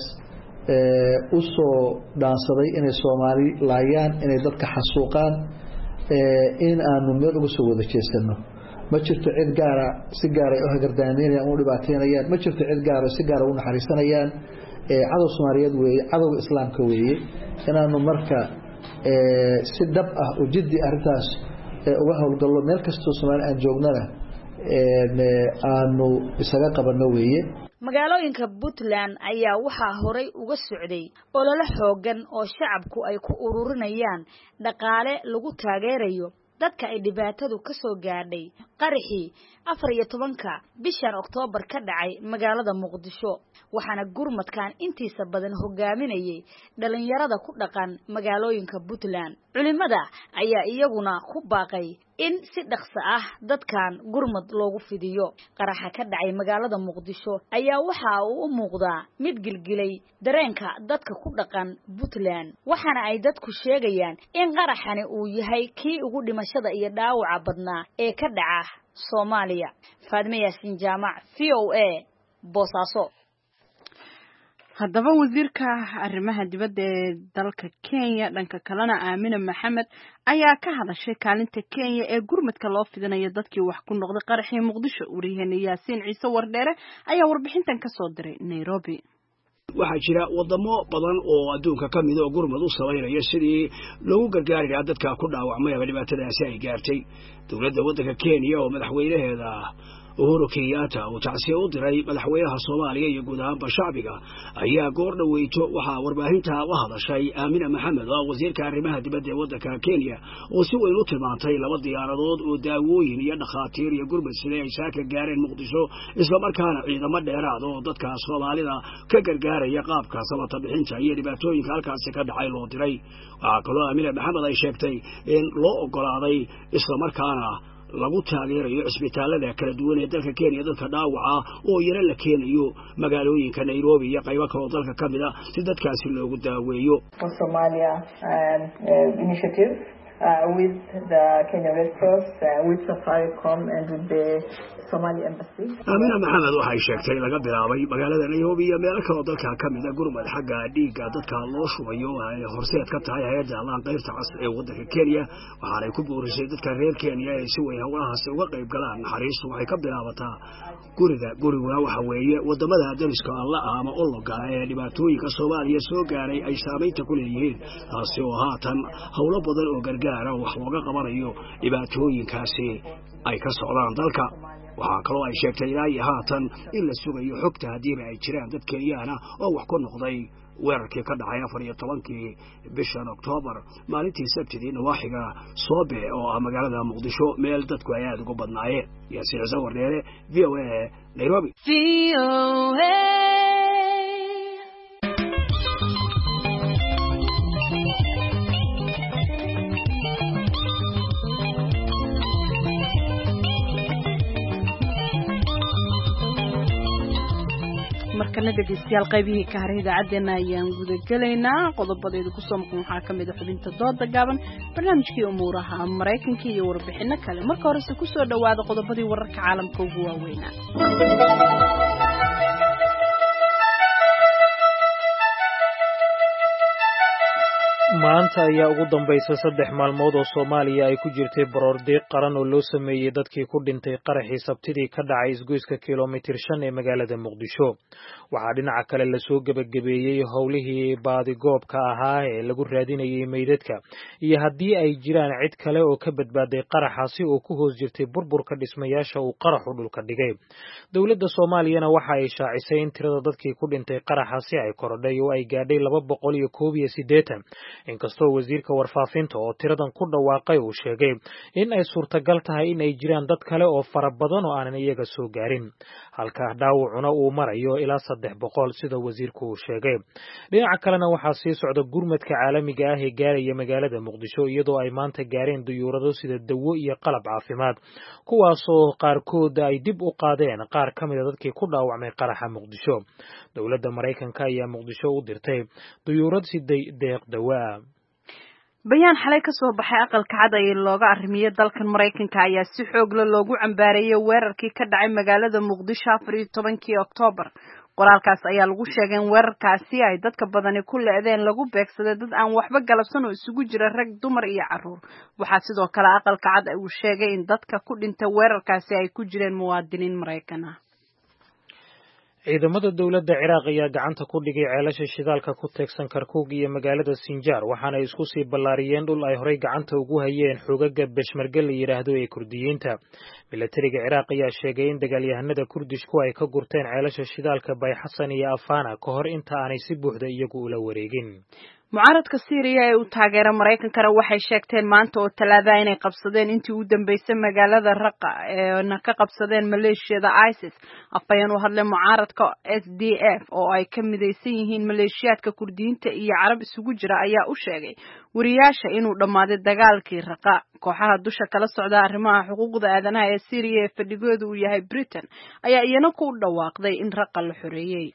S4: ee u soo dhaansaday inay Soomaali laayaan inay dadka xasuuqaan ee in aanu meel uga soo wada jeesano ma jirto cid gaar ah si gaar ah oo gardaanayaan oo dhibaateynayaan ma jirto cid gaar ah si gaar ah u naxariisanayaan ee cadow Soomaaliyeed weeye cadowga islaamka weeye inaanu marka ee si dab ah oo jiddi arrintaas ee uga howlgallo meel kasta Soomaali aan joognana ee aanu isaga qabanno weeye
S10: magaalooyinka Puntland ayaa waxa horay uga socday olole xoogan oo shacabku ay ku ururinayaan dhaqaale lagu taageerayo dadka ay dhibaatadu ka soo gaadhay qaraxii afar iyo tobanka bishan Oktoobar ka dhacay magaalada Muqdisho waxaana gurmadkan intiisa badan hogaaminayay dhalinyarada ku dhaqan magaalooyinka Puntland culimada ayaa iyaguna ku baaqay in si dhaqso ah dadkan gurmad loogu fidiyo qaraxa ka dhacay magaalada Muqdisho ayaa waxa uu u muuqdaa mid gilgilay dareenka dadka ku dhaqan Puntland waxaana ay dadku sheegayaan in qaraxani uu yahay kii ugu dhimashada iyo dhaawaca badnaa ee ka dhaca Soomaaliya Faadumo Yaasiin Jaamac V O A Boosaaso
S1: haddaba wasiirka arrimaha dibadda ee dalka Kenya dhanka kalena Aamina Maxamed ayaa ka hadashay kaalinta Kenya ee gurmadka loo fidinayo dadkii wax ku noqday qaraxii Muqdisho wariyaheena Yaasiin Ciise Wardheere ayaa warbixintan ka soo diray Nairobi
S11: waxaa jira wadamo badan oo adduunka ka mid ah oo gurmad u sameeynaya sidii loogu gargaari lahaa dadka ku dhaawacmay dhibaatada ay gaartay dawladda waddanka Kenya oo madaxweynaheeda Uhuru Kenyatta oo tacsiye u diray madaxweynaha Soomaaliya iyo guud ahaan shacbiga ayaa goor dhaweyto waxa warbaahinta la hadashay Aamina Maxamed oo wasiirka arrimaha dibadda ee waddanka Kenya oo si weyn u tilmaantay laba diyaaradood oo daawooyin iyo dhakhaatiir iyo gurmad sida ay saaka gaareen Muqdisho isla markaana ciidamo dheeraad oo dadka Soomaalida ka gargaaraya qaabka samata bixinta iyo dhibaatooyinka halkaas ka dhacay loo diray. waxa kaloo Aamina Maxamed ay sheegtay in loo ogolaaday isla markaana lagu taageerayo isbitaalada kala duwan ee dalka Kenya dadka dhaawaca oo yara la keenayo magaalooyinka Nairobi iyo qaybo kale oo dalka kamid ah si dadkaasi loogu daaweeyo.
S12: Somalia um, uh, initiative uh, with the Kenya Red Cross uh, with Safaricom and with the Somali embassy.
S11: Aamina Maxamed waxay sheegtay laga bilaabay magaalada Nairobi iyo meelo kale oo dalka kamid ah gurmad xagga dhiigga dadka loo shubayo ay horseed ka tahay hay'adda Allaan qaybta casri ee waddanka Kenya waxaanay ku boorisay dadka reer Kenya ay si weyn hawlahaas uga qayb galaan. Naxariistu waxay ka bilaabataa guriga guriguna waxa weeye wadamada dariska alla ama ologa ee dhibaatooyinka Soomaaliya soo gaaray ay saameynta ku leeyihiin taasi oo haatan hawlo badan oo gargaar ah wax looga qabanayo dhibaatooyinkaasi ay ka socdaan dalka. waxa kaloo ay sheegtay ilaa haatan in la sugayo xogta hadii ay jiraan dad Kenyan ah oo wax ku noqday weerarkii ka dhacay afar iyo tobankii bishan October maalintii Sabtidii nawaaxiga Soobe oo ah magaalada Muqdisho meel dadku ay aad uga badnaayeen. Yaasiin Zawareere V O A Nairobi.
S1: V O A markana dhegeystayaal qaybihii ka haray idaacadeena ayaan guda gelaynaa qodobadeedu ku soo maqan waxaa kamid ah xubinta dooda gaaban barnaamijkii umuuraha Mareykanka iyo warbixino kale marka horese ku soo dhawaada qodobadii wararka caalamka ugu waaweynaa.
S2: maanta ayaa ugu dambaysa saddex maalmood oo Soomaaliya ay ku jirtay baroordiiq qaran oo loo sameeyay dadkii ku dhintay qaraxii Sabtidii ka dhacay isgoyska kiiloomitir shan ee magaalada Muqdisho. waxaa dhinaca kale la soo gabagabeeyay howlihii baadigoobka ahaa ee lagu raadinayay meydadka iyo haddii ay jiraan cid kale oo ka badbaaday qaraxaasi oo ku hoos jirtay burburka dhismayaasha uu qaraxu dhulka dhigay. dowladda Soomaaliyana waxa ay shaacisay in tirada dadkii ku dhintay qaraxaasi ay korodhay oo ay gaadhay laba boqol iyo koob iyo siddeetan. inkastoo wasiirka warfaafinta oo tiradan ku dhawaaqay uu sheegay in ay suurtagal tahay in ay jiraan dad kale oo fara badan oo aanan iyaga soo gaarin halka dhaawacuna uu marayo ilaa saddex boqol sida wasiirku uu sheegay. dhinaca kalena waxaa sii socda gurmadka caalamiga ah ee gaaraya magaalada Muqdisho iyadoo ay maanta gaareen diyuurado sida dawo iyo qalab caafimaad kuwaasoo qaarkood ay dib u qaadeen qaar ka mid ah dadkii ku dhaawacmay qaraxa Muqdisho. dowladda Mareykanka ayaa Muqdisho u dirtay diyuurad siday deeq dawa.
S1: bayaan xalay ka soo baxay aqalka cad ee looga arrimiyay dalkan Mareykanka ayaa si xoog leh loogu cambaareeyay weerarkii ka dhacay magaalada Muqdisho afar iyo tobankii October. qoraalkaas ayaa lagu sheegay in weerarkaasi ay dadka badani ku leedeen lagu beegsaday dad aan waxba galabsan oo isugu jira rag, dumar iyo carruur. waxaa sidoo kale aqalka cad uu sheegay in dadka ku dhintay weerarkaasi ay ku jireen muwaadiniin Mareykan ah.
S2: ciidamada dowladda Ciraaq ayaa gacanta ku dhigay ceelasha shidaalka ku teegsan Karkuk iyo magaalada Sinjar waxaana isku sii ballaariyeen dhul ay horey gacanta ugu hayeen xogaga Peshmerga la yiraahdo ee Kurdiyiinta. militariga Ciraaq ayaa sheegay in dagaalyahanada Kurdishku ay ka gurteen ceelasha shidaalka Bayxasan iyo Afana ka hor inta aanay si buuxda iyagu ula wareegin.
S1: mucaaradka Syria ee uu taageera Mareykankana waxay sheegteen maanta oo Talaada inay qabsadeen intii u dambeysay magaalada Raqqa ee ka qabsadeen maleeshiyada ISIS. afayeen u hadlay mucaaradka S D F oo ay ka midaysan yihiin maleeshiyaadka Kurdiyiinta iyo Carab isugu jira ayaa u sheegay wariyaasha inuu dhamaaday dagaalkii Raqqa. kooxaha dusha kala socda arrimaha xuquuqda aadanaha ee Syria ee fadhigoodu uu yahay Britain ayaa iyana ku dhawaaqday in Raqqa la xoreeyay.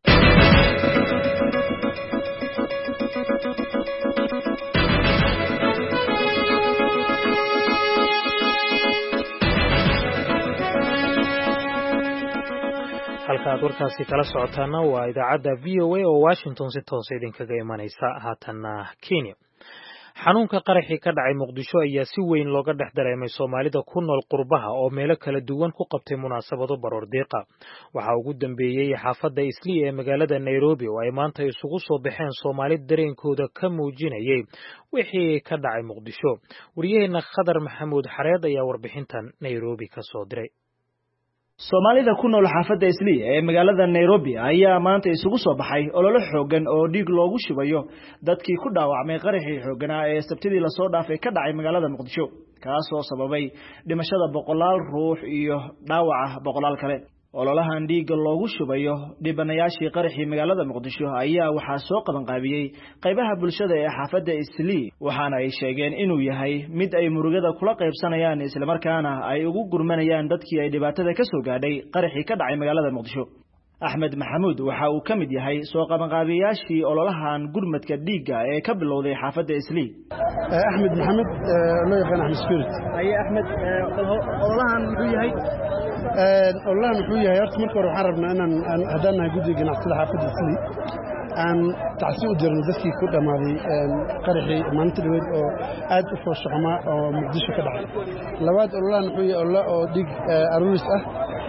S2: halka aad warkaasi kala socotaana waa idaacadda V O A oo Washington si toos idinkaga imanaysa haatana Kenya. xanuunka qaraxii ka dhacay Muqdisho ayaa si weyn looga dhex dareemay Soomaalida ku nool qurbaha oo meelo kala duwan ku qabtay munaasabado baroordiiqa. waxa ugu dambeeyay xaafadda Islii ee magaalada Nairobi oo ay maanta isugu soo baxeen Soomaali dareenkooda ka muujinayay wixii ka dhacay Muqdisho. wariyaheena Khadar Maxamuud Xareed ayaa warbixintan Nairobi ka soo diray.
S13: Soomaalida ku nool xaafadda Islii ee magaalada Nairobi ayaa maanta isugu soo baxay olole xoogan oo dhiig loogu shubayo dadkii ku dhaawacmay qaraxii xooganaa ee Sabtidii la soo dhaafay ka dhacay magaalada Muqdisho kaas oo sababay dhimashada boqolaal ruux iyo dhaawaca boqolaal kale. ololahan dhiig loogu shubayo dhibanayaashii qaraxii magaalada Muqdisho ayaa waxaa soo qaban qaabiyay qaybaha bulshada ee xaafadda Islii waxaana ay sheegeen inuu yahay mid ay murugada kula qaybsanayaan isla markaana ay ugu gurmanayaan dadkii ay dhibaatada ka soo gaadhay qaraxii ka dhacay magaalada Muqdisho. Axmed Maxamuud waxa uu ka mid yahay soo qaban qaabiyaashii ololahan gurmadka dhiigga ee ka bilowday xaafadda Islii.
S14: Axmed Maxamuud loo yaqaan Axmed Spirit.
S13: Ay Axmed ololahan wuxuu yahay
S14: ololahan wuxuu yahay horta marka hore waxaan rabnaa inaan hadaan guddiga ganacsiga xaafadda Islii aan tacsiin u dirno dadkii ku dhamaaday qaraxii maanta dhaweyd oo aad u fooshaxma oo Muqdisho ka dhacay. labaad ololahan wuxuu yahay olole oo dhiig aruuris ah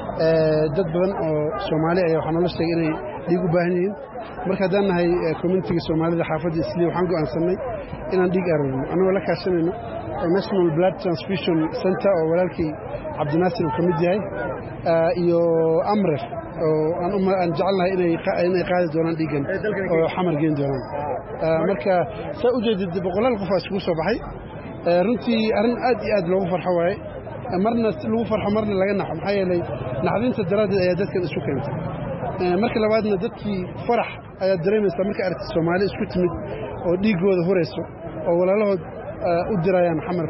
S14: dad badan oo Soomaali ah waxaan la sheegay inay dhiig u baahan yihiin marka hadaan nahay community Soomaalida xaafadda Islii waxaan go'aansanay inaan dhiig aruurino anagoo la kaashanayno National Blood Transfusion Center oo walaalkii Cabdinaasir uu ka mid yahay iyo Amref oo aan u aan jecelnahay inay inay qaadi doonaan dhiigan oo xamar geen doonaan marka saa u jeedid boqolaal qof isku soo baxay runtii arrin aad iyo aad loogu farxo waay marna lagu farxo marna laga naxo maxaa yeelay naxdinta daraadeed ayaa dadkan isu keentay marka labaadna dadkii farax ayaa dareemaysa marka aragti Soomaali isku timid oo dhiigooda horeyso oo walaalahood u dirayaan xamar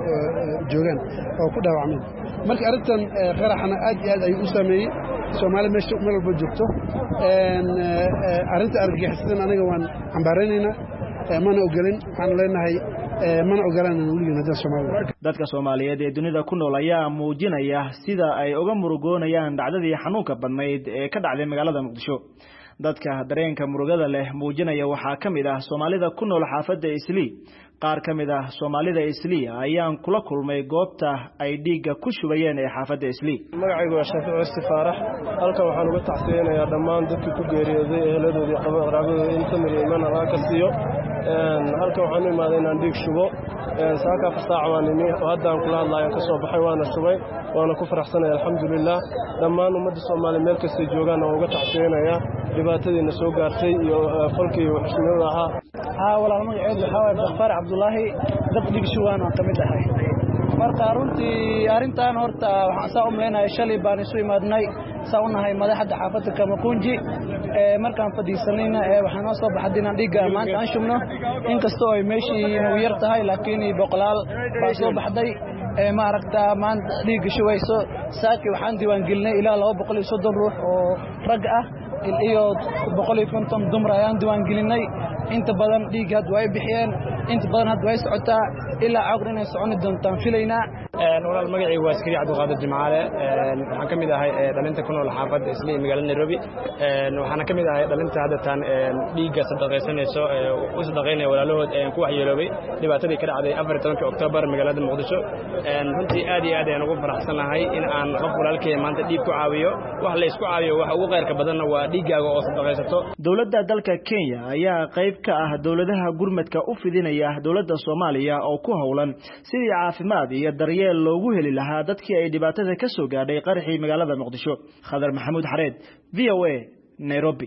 S14: joogan oo ku dhaawacmay marka arrintan qaraxna aad iyo aad ay u saameeyay Soomaali meesha meel walba joogto een arrinta argagixisada anaga waan xambaareynayna mana ogoleen waxaan leenahay mana ogolaan weligeena dadka Soomaaliyeed
S13: dadka Soomaaliyeed ee dunida ku nool ayaa muujinaya sida ay uga murugoonayaan dhacdadii xanuunka badnayd ee ka dhacday magaalada Muqdisho. dadka dareenka murugada leh muujinaya waxaa ka mid ah Soomaalida ku nool xaafadda Islii. qaar ka mid ah Soomaalida Islii ayaan kula kulmay goobta ay dhiigga ku shubayeen ee xaafadda Islii.
S15: magacaygu waa Shaafic Ursi Faarax halkan waxaan uga tacsiyeenayaa dhammaan dadkii ku geeriyooday eheladoodii qaraabadooda inta mireeyman Allah ka siiyo een halkan waxaan u imaaday inaan dhiig shubo een saaka fasaac waan inii haddaan kula hadlayo ka soo baxay waana shubay waana ku faraxsanahay alxamdulillah dhammaan ummadda Soomaaliyeed meel kasta joogaan oo uga tacsiyeenayaa dhibaatadiina soo gaartay iyo falkii xushmada ahaa
S16: ها والله magaceedu waxa way Bakar Abdullahi dad dhig shuwaan oo kamid ahay marka runtii arintan horta waxaan soo umleynaa shalay baan isu imaadnay sawnahay madaxda xaafadda Kamakunji ee markaan fadhiisanayna ee waxaan soo baxay inaan dhiga maanta aan shubno inkastoo ay meeshii u yar tahay laakiin boqolaal baa soo baxday ee ma aragta maanta dhiga shuwayso saaki waxaan diiwaan gelinay ilaa laba boqol iyo soddon ruux oo rag ah iyo boqol iyo konton dumar ayaan diiwaan gelinay inta badan dhiig had way bixiyeen inta badan had way socotaa ilaa caqri inay socon doontaan filayna
S17: een walaal magacaygu waa Askari Cabdi Jimcaale een waxaan kamid ahay dhalinta ku nool xaafadda Islii magaalada Nairobi een waxaan kamid ahay dhalinta hadda tan dhiigga sadaqaysanayso ee u sadaqaynay walaalahood ee ku waxyeeloobay dhibaatadii ka dhacday afar iyo tobanka Oktoobar magaalada Muqdisho een runtii aad iyo aad ayaan ugu faraxsanahay in aan qof walaalkay maanta dhiig ku caawiyo wax la isku caawiyo waxa ugu qeyrka badanna waa dhiiggaaga oo sadaqaysato.
S13: dawladda dalka Kenya ayaa qayb ka ah dawladaha gurmadka u fidinaya dawladda Soomaaliya oo ku howlan sidii caafimaad iyo daryeel loogu heli lahaa dadkii ay dhibaatada ka soo gaadhay qaraxii magaalada Muqdisho. Khadar Maxamuud Xareed V O A Nairobi.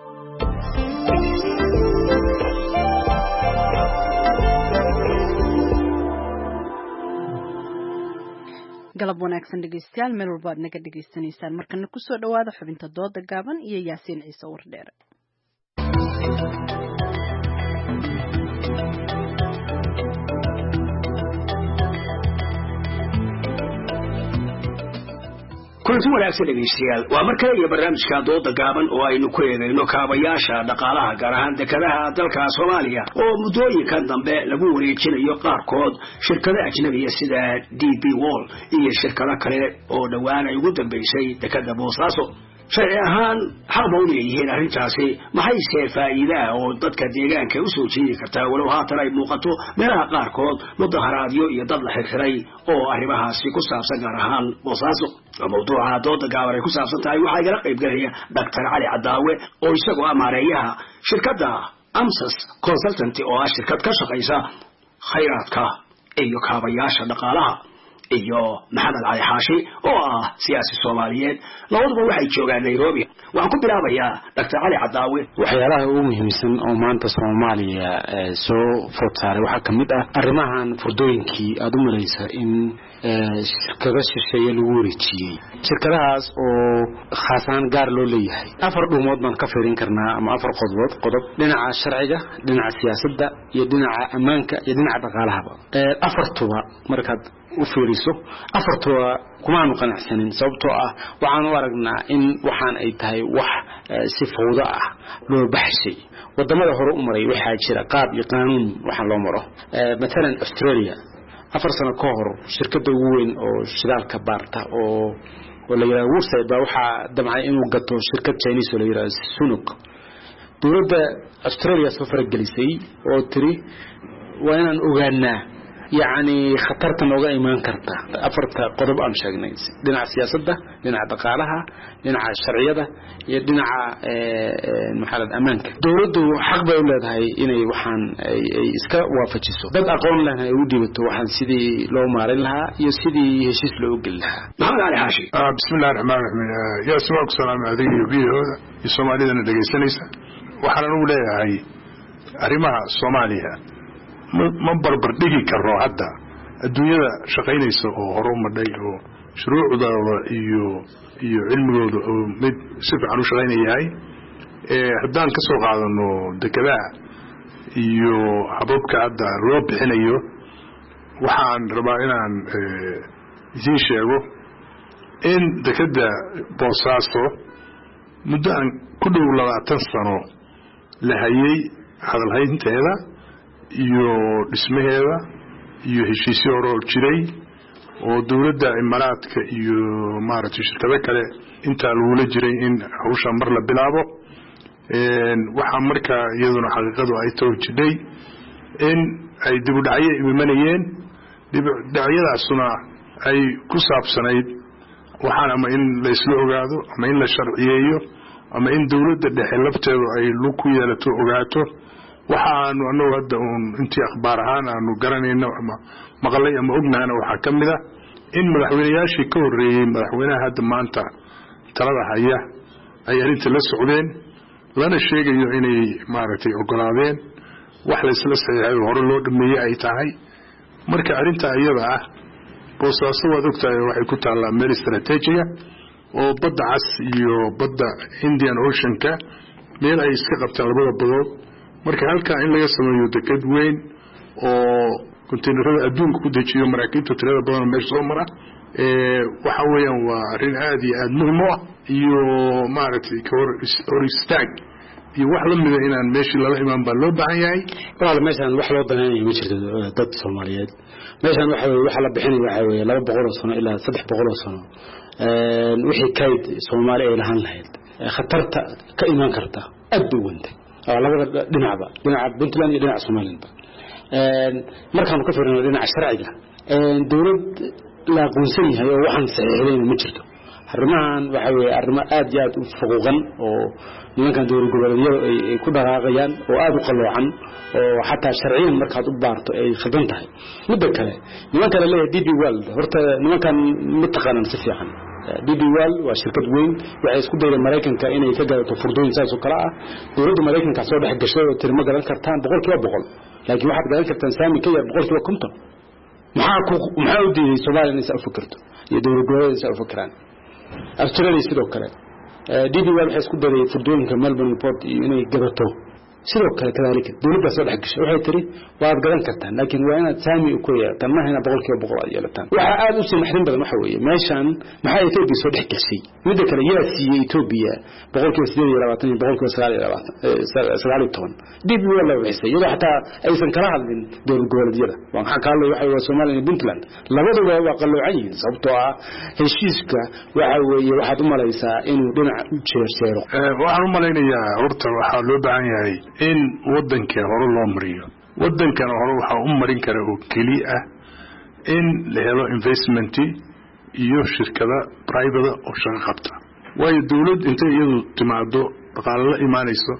S1: galab wanaagsan dhegeystayaal meel walba aad naga dhegeysanaysaan markana ku soo dhawaada xubinta dooda gaaban iyo Yaasiin Ciise Wardheere.
S11: kulanti wanaagsan dhegeystayaal waa mar kale iyo barnaamijka dooda gaaban oo aynu ku eegayno kaabayaasha dhaqaalaha gaar ahaan dekedaha dalka Soomaaliya oo muddooyinkan dambe lagu wareejinayo qaarkood shirkado ajnabiya sida D P World iyo shirkado kale oo dhawaan ay ugu dambeysay dekeda Boosaaso. sharci ahaan xaq u leeyihiin arrintaasi maxay faa'iido oo dadka deegaanka u soo jeedi kartaa walow haatan ay muuqato meelaha qaarkood mudaharaadyo iyo dad la xirxiray oo arrimahaasi ku saabsan gaar ahaan Boosaaso. mawduuca dooda gaaban ay ku saabsan tahay waxaa igala qayb galaya Doctor Cali Cadaawe oo isagoo amaareeyaha shirkadda Amsas Consultancy oo ah shirkad ka shaqeysa khayraadka iyo kaabayaasha dhaqaalaha iyo maxamed cali xaashi oo ah siyaasi Soomaaliyeed labaduba waxay joogaan Nairobi waxaan ku bilaabayaa Doctor Cali Cadaawe
S18: waxyaalaha ugu muhiimsan oo maanta Soomaaliya soo food saaray waxa kamid ah arrimahan furdooyinkii aad u malaysa in shirkado shisheeye lagu wareejiyay shirkadahaas oo khaasan gaar loo leeyahay afar dhuumood baan ka fiirin karnaa ama afar qodob qodob dhinaca sharciga dhinaca siyaasadda iyo dhinaca ammaanka iyo dhinaca dhaqaalaha afartuba markaad u fiiriso afartuba kuma aanu qanacsanin sababtoo ah waxaan u aragnaa in waxaan ay tahay wax si fawdo ah loo baxshay wadamada hore u maray waxa jira qaab iyo qaanuun waxaan loo maro مثلا Australia afar sano ka hor shirkadda ugu weyn oo shidaalka baarta oo wala yiraahdo Woodside baa waxa damcay inuu gato shirkad Chinese oo la yiraahdo Sunuk dowladda Australia soo fargelisay oo tiri waa inaan ogaanaa يعني خطرت نوغا إيمان كرتا أفرت قضب أم شاقني دينع سياسة دينع دقالها دينع الشرعية دينع محالة أمانك دولدو حق بأولاد هاي إني وحان إسكا وافتشيسو داد أقول لها يودي بتوحان سيدي لو مارين لها يسيدي هشيس لو قل لها
S11: محمد علي حاشي
S19: آه بسم الله الرحمن الرحيم يا سواك السلام عليكم يبيه الصومالي دانا دقي سنيسا وحانا نقول هاي أريمها الصوماليها ما بربر دقي كرو حتى الدنيا شقينيسا oo horumaday oo shuruucda iyo iyo cilmigooda oo mid si fiican u shaqeynayay ee hadaan ka soo qaadano dekada iyo hababka hadda loo bixinayo waxaan rabaa inaan idin sheego in dekada Boosaaso muddo aan ku dhow labaatan sano la hayay hadal haynteeda iyo dhismaheeda iyo heshiisyo hore oo jiray oo dawladda Imaaraadka iyo maaragtay shirkado kale inta loola jiray in hawsha mar la bilaabo een waxa marka iyaduna xaqiiqadu ay tawjiday in ay dib u dhacyo imanayeen dib u dhacyadaasuna ay ku saabsanayd waxaan ama in la isla ogaado ama in la sharciyeeyo ama in dawladda dhexe lafteedu ay lu ku yeelato ogaato waxaanu anoo hadda uun intii akhbaar ahaan aanu garanayno ama maqalay ama ognaana waxaa ka mid ah in madaxweynayaashii ka horreeyey madaxweynaha hadda maanta talada haya ay arrinta la socdeen lana sheegayo inay maaragtay ogolaadeen wax la isla saxiixay hore loo dhameeyay ay tahay marka arrinta iyada ah Boosaaso waad ogtahay waxay ku taallaa meel istaraatiijiga oo badda cas iyo badda Indian Ocean-ka meel ay iska qabtaan labada badood marka halka in laga sameeyo dekad weyn oo konteenarada adduunka ku dejiyo maraakiibta tirada badan meesha soo mara ee waxa weeyaan waa arrin aad iyo aad muhiim ah iyo maaragtay ka hor istaag iyo wax la mid ah inaan meeshii lala imaan baa loo baahan yahay
S18: walaal meeshan wax loo baahan ma jirto dad Soomaaliyeed meeshan waxa weeye waxa la bixinay waxa weeye laba boqol sano ilaa saddex boqol sano ee wixii kayd Soomaali ay lahaan lahayd khatarta ka iman karta aad u weyn labada dhinacba dhinaca Puntland iyo dhinaca Soomaaliland ee markaan ka fiirino dhinaca sharciga ee dawlad la aqoonsan yahay oo waxaan saxiixayn ma jirto arrimahan waxa weeye arrimo aad iyo aad u fuquuqan oo nimankan dawlad goboleedyada ay ku dhaqaaqayaan oo aad u qaloocan oo xataa sharciyan markaad u baarto ay khaldan tahay midda kale nimankan leeyahay D B World horta nimankan mutaqanan si fiican D B World waa shirkad weyn waxay isku dayday Mareykanka inay ka gadato furdooyin saas oo kala ah dawladda Mareykanka soo dhex gashay oo tirma gadan kartaan boqolkiiba boqol laakiin waxaad gadan kartaan saami ka yar boqolkiiba konton maxaa ku maxaa u diiday Soomaaliya inay soo fikirto iyo dawlad goboleedyada soo fikiraan Australia sidoo kale D B World waxay isku dayday furdooyinka Melbourne Port inay gadato sidoo kale kadaalika dawladda soo dhex gashay waxay tiri waad gadan kartaan laakiin waa inaad saami u ku yeelataan ma hayna boqolkiiba boqol ay yeelataan waxa aad u sii maxrin badan waxa weeye meeshan maxay Ethiopia soo dhex gashay midda kale yaa siiyay Ethiopia boqolkiiba siddeed iyo labaatan iyo boqolkiiba sagaal iyo labaatan D B World la waxay iyadoo xataa aysan kala hadlin dawlad goboleedyada waxaan ka hadlay waxa weeye Soomaaliya iyo Puntland labaduba waa qaloocan yihiin sababtoo ah heshiiska waxa weeye waxaad u malaysaa inuu dhinac u jeerseero
S19: waxaan u malaynayaa horta waxa loo baahan yahay in wadanka hore loo mariyo wadankan hore waxa u marin kara oo kali ah in la helo investment iyo shirkada private oo shaqo qabta way dawlad intay iyadu timaado dhaqaale la iimaanayso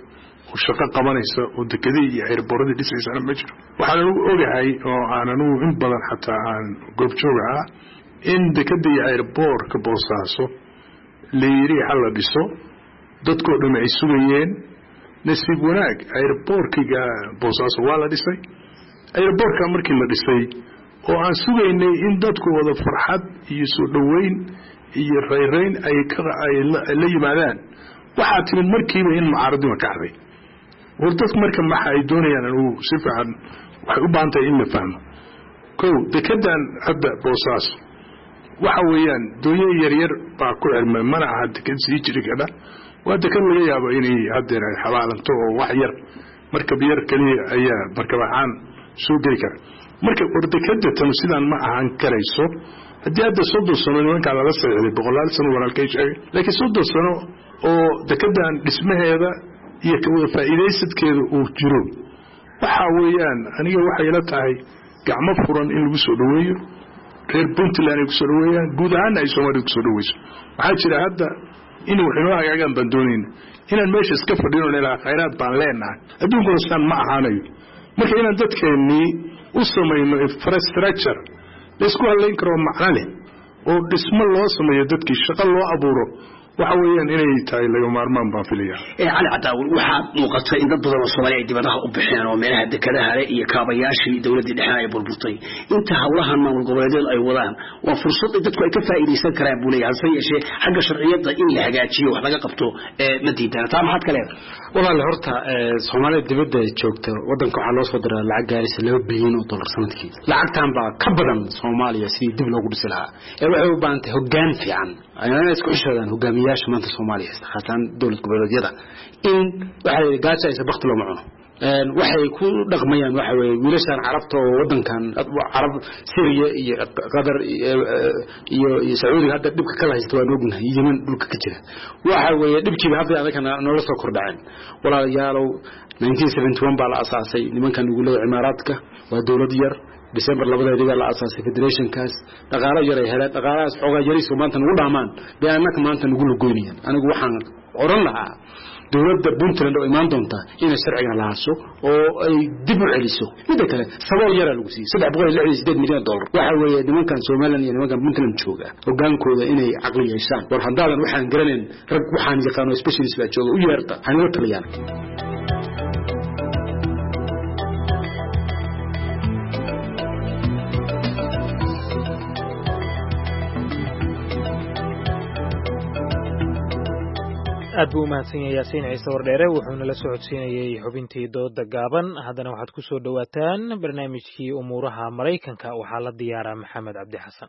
S19: oo shaqo qabanaysa oo dekedii iyo airboorradii dhisaysana ma jiro waxaan anugu ogahay oo aan anugu in badan xataa aan goobjoog ahaa in dekeda iyo airboortka boosaaso la yidhi ha la dhiso dadkoo dhan ay sugayeen nasiib wanaag airboorkiga boosaaso waa la dhisay airboortka markii la dhisay oo aan sugaynay in dadku wada farxad iyo soo dhoweyn iyo rayrayn ay la yimaadaan waxaa timid markiiba in mucaaradima kacday war dadku marka maxa ay doonayaan anugu si fiican waxay u baahan tahay in la fahmo kow dekedan hadda boosaaso waxa weeyaan doonyo yaryar baa ku xirmay mana aha deked sii jiri kadha waa deked laga yaabo inay haddeer ay xabaalanto oo wax yar markab yar keliya ayaa markab ahaan soo geli kara marka war dekeda tan sidaan ma ahaan karayso haddii hadda soddon sano nimankaa lala saxiixday boqolaal sano walaalkay sheegay laakiin soddon sano oo dekedan dhismaheeda iyo wada faa'iidaysadkeeda uu jiro waxa weeyaan aniga waxay la tahay gacmo furan in lagu soo dhoweeyo reer puntland ay ku soo dhoweeyaan guud ahaanna ay soomaalida ku soo dhoweyso waxaa jira hadda in waxinoo hagaagaan baan doonayna inaan meesha iska fadhino ilaa khayraad baan leenahay adduunkuna sidaan ma ahaanayo marka inaan dadkeennii u samayno infrastructure laysku hadlayn karo macno leh oo dhismo loo sameeyo dadkii shaqo loo abuuro waxa weeyaan inay tahay laga maarmaan baan filayaa
S11: ee cali cadaawul waxa muuqata in dad badan oo Soomaaliya ay dibadaha u bixeen oo meelaha dekedaha leh iyo kaabayaashii dawladda dhexe ay burburtay inta hawlahan maamul goboleedyada ay wadaan waa fursad ay dadku ay ka faa'iideysan karaan buu leeyahay hase yeeshee xagga sharciyada in la hagaajiyo wax laga qabto ee madiidana taa maxad kale
S18: walaal horta Soomaaliya dibadda joogta wadanka waxa loo soo diraa lacag gaaraysa laba bilyan oo dollar sanadkii lacagtan baa ka badan Soomaaliya si dib loogu dhisi lahaa ee waxay u baahan tahay hoggaan fiican ayna isku xishadaan hogaamiyaasha maanta Soomaaliya isxaatan dawlad goboleedyada in waxay gaajaysa waqti loo macuno een waxay ku dhaqmayaan waxa weey wiilashan carabta oo wadankan carab Syria iyo Qatar iyo iyo Saudi hadda dibka kala haysto waa ognahay Yemen dhulka ka jira waxa weey dibkiiba hadda adagana nolol soo kordhaceen walaalayaalow nineteen seventy one baa la asaasay nimankan ugu leeyahay Imaaraadka waa dawlad yar December labadeeda la asaasay federation kaas dhaqaale yar ay heleen dhaqaalahaas xogaa yariis oo maanta ugu dhaamaan baanaka maanta ugu lugoynayaan anigu waxaan oran lahaa dawladda Puntland oo imaan doonta inay sharciga la haaso oo ay dib u celiso mid kale sabab yar lagu siiyay saddex boqol iyo lixdan iyo siddeed milyan dollar waxa weeye nimankan Soomaaliland iyo nimankan Puntland jooga hogaankooda inay aqli yeeshaan war hadaan waxaan garaneen rag waxaan yaqaan oo specialist la jooga u yeerta hanoo taliyaan
S2: aad buu mahadsan yahay Yaasiin Ciise Wardheere wuxuuna la socodsiinayay xubintii dooda gaaban haddana waxaad ku soo dhawaataan barnaamijkii umuuraha Mareykanka waxaa la diyaaraa Maxamed Cabdi Xasan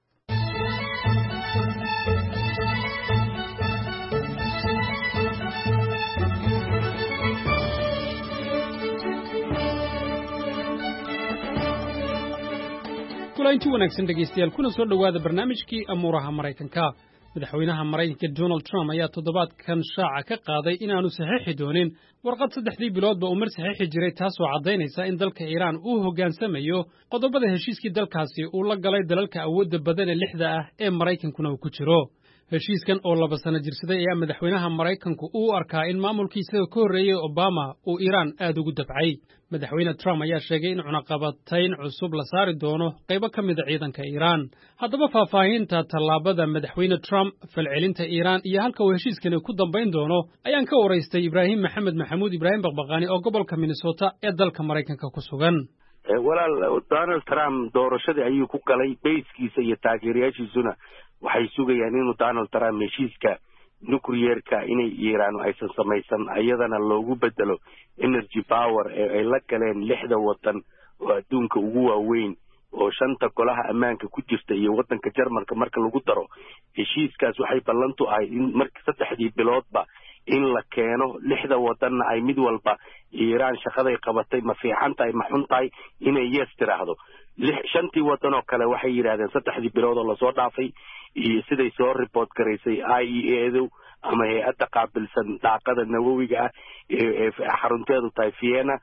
S8: kulanti wanaagsan dhageystayaal kuna soo dhawaada barnaamijkii umuuraha Mareykanka madaxweynaha Mareykanka Donald Trump ayaa toddobaadkan shaaca ka qaaday inaanu saxiixi doonin warqad saddexdii biloodba uu mar saxiixi jiray taasoo caddaynaysa in dalka Iiraan uu hoggaansamayo qodobada heshiiskii dalkaasi uu la galay dalalka awoodda badan ee lixda ah ee Mareykankuna uu ku jiro heshiiskan oo laba sano jirsaday ayaa madaxweynaha Mareykanku uu arkaa in maamulkiisa ka horreeyay Obama uu Iiraan aad ugu dabcay madaxweyne Trump ayaa sheegay in cunaqabatayn cusub la saari doono qaybo ka mid ah ciidanka Iiraan haddaba faahfaahinta tallaabada madaxweyne Trump falcelinta Iiraan iyo halka uu heshiiskani ku dambayn doono ayaan ka waraystay Ibrahim Maxamed Maxamuud Ibrahim Baqbaqani oo gobolka Minnesota ee dalka Mareykanka ku sugan
S20: walaal Donald Trump doorashadii ayuu ku galay bayskiisa iyo taageerayaashiisuna waxay sugayaan inuu Donald Trump heshiiska nuclearka inay Iiraan aysan samaysan ayadana loogu bedelo energy power ee ay la galeen lixda wadan oo adduunka ugu waaweyn oo shanta golaha ammaanka ku jirta iyo wadanka Jarmalka marka lagu daro heshiiskaas waxay ballantu ahay in markii saddexdii biloodba in la keeno lixda wadanna ay mid walba Iiraan shaqaday qabatay ma fiican tahay ma xun tahay inay yes tiraahdo shantii wadan oo kale waxay yiraahdeen saddexdii bilood oo la soo dhaafay iyo siday soo report gareysay I A E A ama hay'adda qaabilsan daaqada nawawiga ah ee xarunteedu tahay Vienna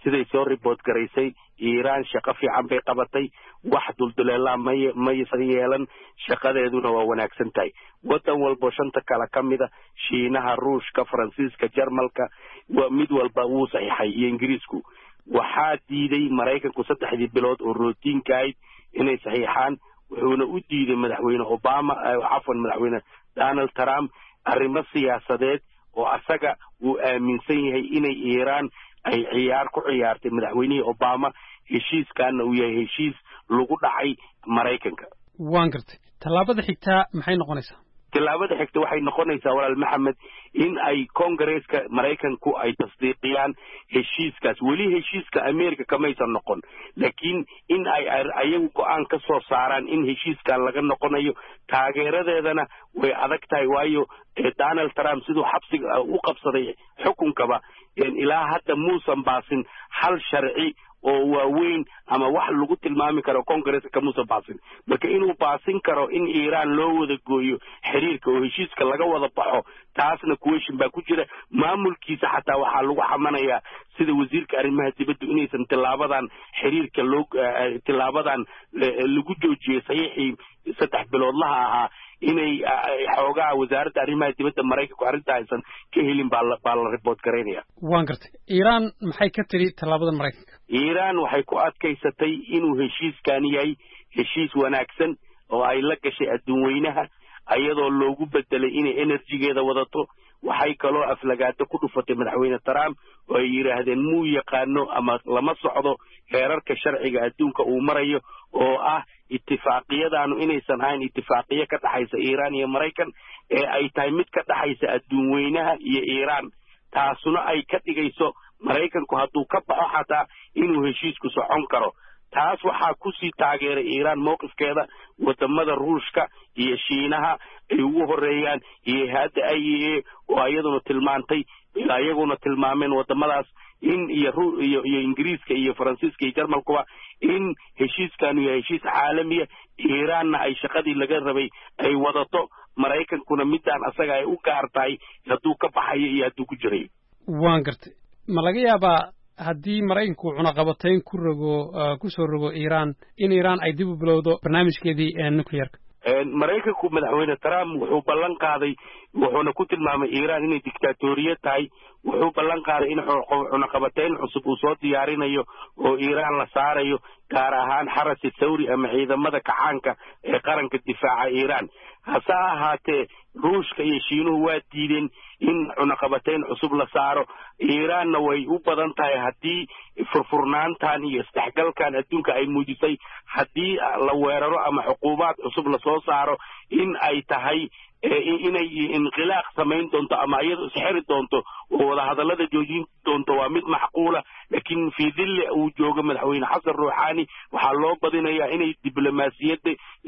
S20: siday soo report garaysay iiraan shaqo fiican bay qabatay wax dulduleelaa may maysan yeelan shaqadeeduna waa wanaagsan tahay waddan walbo shanta kale ka mida shiinaha ruushka faransiiska jarmalka waa mid walba wuu saxiixay iyo ingiriisku waxaa diiday maraykanku saddexdii bilood oo rootiinka ahayd inay saxiixaan wuxuuna u diiday madaxweyne obama cafwan madaxweyne donald trump arrimo siyaasadeed oo asaga uu aaminsan yahay inay iiraan ay ciyaar ku ciyaartay madaxweynihii obama heshiiskaana uu yahay heshiis lagu dhacay maraykanka
S8: waan gartay tallaabada xigtaa maxay noqonaysaa
S20: tallaabada xigta waxay noqonaysaa walaal maxamed in ay kongareeska maraykanku ay tasdiiqiyaan heshiiskaas weli heshiiska america kamaysan noqon laakiin in ay ayagu go-aan ka soo saaraan in heshiiskan laga noqonayo taageeradeedana way adag tahay waayo donald trump siduu xabsiga u qabsaday xukunkaba ilaa hadda muusan baasin hal sharci oo waaweyn ama wax lagu tilmaami karo kongareeska kamuusan baasin marka inuu baasin karo in iiraan loo wada gooyo xiriirka oo heshiiska laga wada baxo taasna question baa ku jira maamulkiisa xataa waxaa lagu xamanayaa sida wasiirka arrimaha dibadda inaysan tilaabadan xiriirka loo tilaabadan lagu joojiyey saxiixii saddex biloodlaha ahaa inay xoogaa wasaaradda arrimaha dibadda maraykanku arrinta aysan ka helin baa la baa la report garaynaya
S8: waan gartay iiraan maxay ka tiri tallaabada maraykanka
S20: iiraan waxay ku adkaysatay inuu heshiiskan yahay heshiis wanaagsan oo ay la gashay adduun weynaha ayadoo loogu bedelay inay enerjigeeda wadato waxay kaloo aflagaado ku dhufatay madaxweyne trump oo ay yidhaahdeen muu yaqaano ama lama socdo heerarka sharciga adduunka uu marayo oo ah itifaaqiyadaanu inaysan ahayn itifaaqiyo ka dhaxaysa iiraan iyo maraykan ee ay tahay mid ka dhaxaysa adduun weynaha iyo iiraan taasuna ay ka dhigayso maraykanku hadduu ka baxo xataa inuu heshiisku socon karo taas waxaa kusii taageeray iiraan mowqifkeeda wadamada ruushka iyo shiinaha ay ugu horeeyaan iyo hay-adda i a a oo iyaduna tilmaantay iyaguna tilmaameen wadamadaas in iyo iyo iyo ingiriiska iyo faransiiska iyo jarmalkuba in heshiiskanu yahay heshiis caalamiya iiraanna ay shaqadii laga rabay ay wadato maraykankuna midaan asaga ay u gaar tahay hadduu ka baxayo iyo hadduu ku jirayo
S8: waan gartay ma laga yaabaa haddii maraykanku cunaqabatayn ku rogo ku soo rogo iiraan in iiraan ay dib u bilowdo barnaamijkeedii nuclearka
S20: maraykanku madaxweyne trump wuxuu ballan qaaday wuxuuna ku tilmaamay iiraan inay dictatoriyad tahay wuxuu ballan qaaday in cunaqabatayn cusub uu soo diyaarinayo oo iiraan la saarayo gaar ahaan xarasi thawri ama ciidamada kacaanka ee qaranka difaaca iiraan hase ahaatee ruushka iyo shiinuhu waa diideen in cunaqabatayn cusub la saaro iiraanna way u badan tahay haddii furfurnaantan iyo isdhexgalkan adduunka ay muujisay haddii la weeraro ama xuquubaad cusub lasoo saaro in ay tahay inay inqilaaq samayn doonto ama iyadu isxiri doonto oo wadahadallada joojin doonto waa mid macquula laakiin fii dilli uu joogo madaxweyne xasan ruuxaani waxaa loo badinayaa inay diblomaasiyadda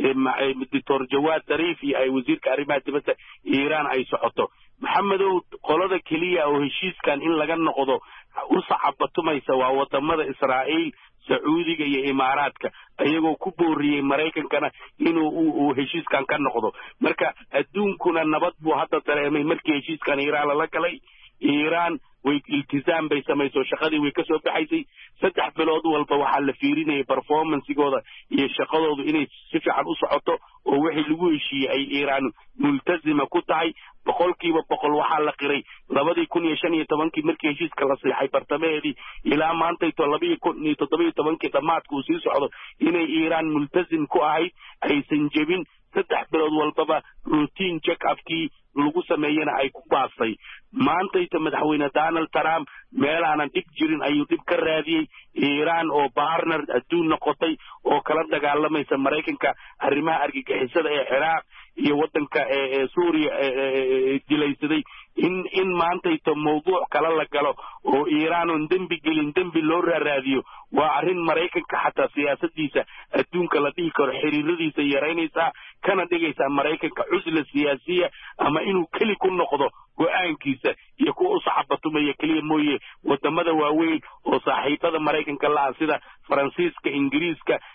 S20: doctor jawaad dariif iyo ay wasiirka arrimaha dibadda iiraan ay socoto maxamedow qolada keliya oo heshiiskan in laga noqdo u sacabatumaysa waa wadamada israa'iil sacuudiga iyo imaaraadka iyagoo ku booriyey maraykankana inuu uu heshiiskan ka noqdo marka adduunkuna nabad buu hadda dareemay markii heshiiskan iiraan lala galay iiraan way iltizaam bay samayso shaqadii way ka soo baxaysay saddex bilood walba waxaa la fiirinayay performancegooda iyo shaqadoodu inay si fiican u socoto oo wixii lagu heshiiyey ay iiraan multazima ku tahay boqolkiiba boqol waxaa la qiray labadii kun iyo shan iyo tobankii markii heshiiska la siixay bartamaheedii ilaa maantayto labaiyo kun iyo toddoba iyo tobankii dhammaadka uu sii socdo inay iiraan multazim ku ahayd aysan jebin saddex bilood walbaba routine check upkii lagu sameeyana ay ku baastay maantayta madaxweyne donald trump meelaanan dhib jirin ayuu dhib ka raadiyey iiraan oo bartner adduun noqotay oo kala dagaalamaysa maraykanka arrimaha argagixisada ee ciraaq iyo waddanka ee suuriya dilaysaday in in maantayto mawduuc kala la galo oo iiraan oon dembi gelin dembi loo raaraadiyo waa arrin maraykanka xataa siyaasadiisa adduunka la dhihi karo xiriiradiisa yaraynaysaa kana dhigaysaa maraykanka cusla siyaasiya ama inuu keli ku noqdo go-aankiisa iyo kuwa u saxabatumaya keliya mooye wadamada waaweyn oo saaxiibada maraykanka la-a sida faransiiska ingiriiska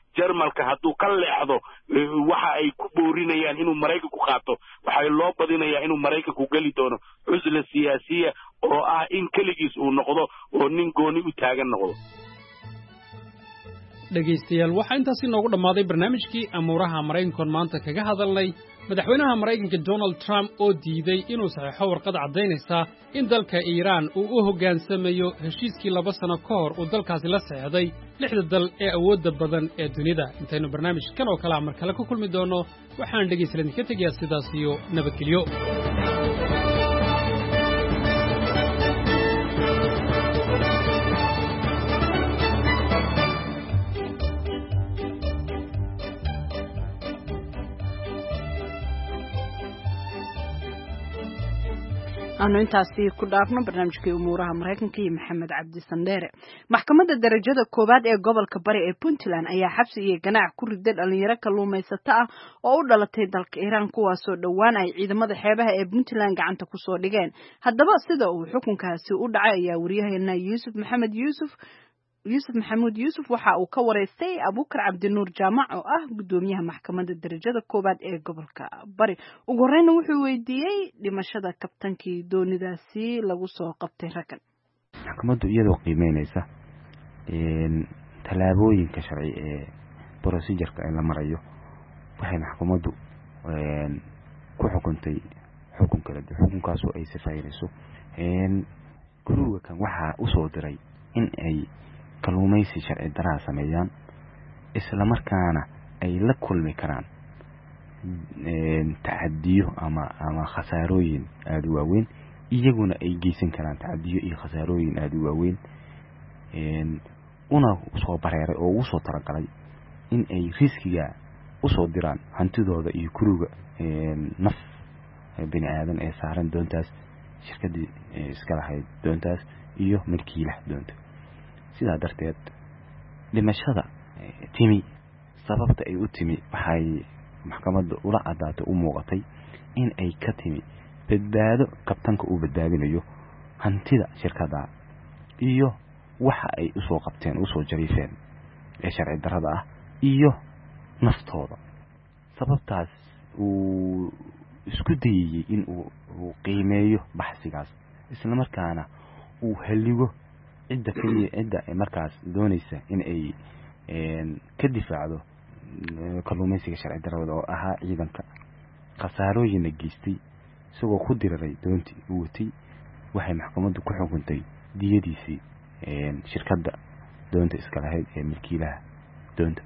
S20: jarmalka hadduu ka leexdo waxa ay ku boorinayaan inuu maraykanku qaato waxay loo badinayaa inuu maraykanku geli doono cusla siyaasiya oo ah in keligiis uu noqdo oo nin gooni u taagan noqdo.
S8: dhegaystayaal waxaa intaasi noogu dhammaaday barnaamijkii amuuraha maraykankoon maanta kaga hadalnay madaxweynaha maraykanka donald trump oo diiday inuu saxeixo warqad caddaynaysa in dalka iiraan uu u hoggaansamayo heshiiskii laba sano ka hor uu dalkaasi la saxeixday lixda dal ee awoodda badan ee dunida. intaynu barnaamijkan oo kalea mar kale ku kulmi doonno waxaan dhegaystayaal idinka tegayaa sidaas iyo nabadgelyo.
S1: aanu intaasi ku dhaafno barnaamijkii umuuraha maraykanka iyo maxamed cabdi sandheere. maxkamadda darajada koowaad ee gobolka bari ee puntland ayaa xabsi iyo ganaac ku riday dhalinyaro kalluumaysato ah oo u dhalatay dalka iiraan kuwaasoo dhowaan ay ciidamada xeebaha ee puntland gacanta kusoo dhigeen. haddaba sida uu xukunkaasi u dhacay ayaa waryaheena yuusuf maxamed yuusuf yuusuf maxamuud yuusuf waxa uu ka wareystay abuukar cabdinuur jaamac oo ah guddoomiyaha maxkamadda darajada koowaad ee gobolka bari. ugu horeyna wuxuu weydiiyey dhimashada kabtankii doonidaasi lagu soo qabtay raggan.
S21: maxkamaddu iyadoo qiimeynaysa tallaabooyinka sharci ee procedureka in la marayo waxay maxkamaddu ku xukuntay xukun kala duwan xukunkaasoo ay sifaynayso guruga kan waxaa usoo diray in ay kalluumaysi sharci daraa sameeyaan isla markaana ay la kulmi karaan tacadiyo ama ama khasaarooyin aada u waaweyn iyaguna ay geysan karaan tacadiyo iyo khasaarooyin aada u waaweyn una soo bareeray oo ugu soo talagalay in ay riskiga usoo diraan hantidooda iyo kuruga naf bini aadan ee saaran doontaas shirkadii iska lahayd doontaas iyo milkiilaha doonta. sidaa darteed dhimashada timi sababta ay u timi waxay maxkamadda ula caddaatay u muuqatay in ay ka timi badbaado kabtanka uu badbaadinayo hantida shirkadda iyo waxa ay usoo qabteen usoo jariifeen ee sharci darrada ah iyo naftooda. sababtaas uu isku dayayey in uu qiimeeyo baxsigaas isla markaana uu halligo cidda kaliya cidda markaas doonaysa in ay ka difaacdo kalluumaysiga sharci darrada oo ahaa ciidanka khasaarooyinna geystay isagoo ku diriray doontii uu watay. waxay maxkamaddu ku xukuntay diyadiisii shirkadda doonta iska lahayd ee milkiilaha doonta.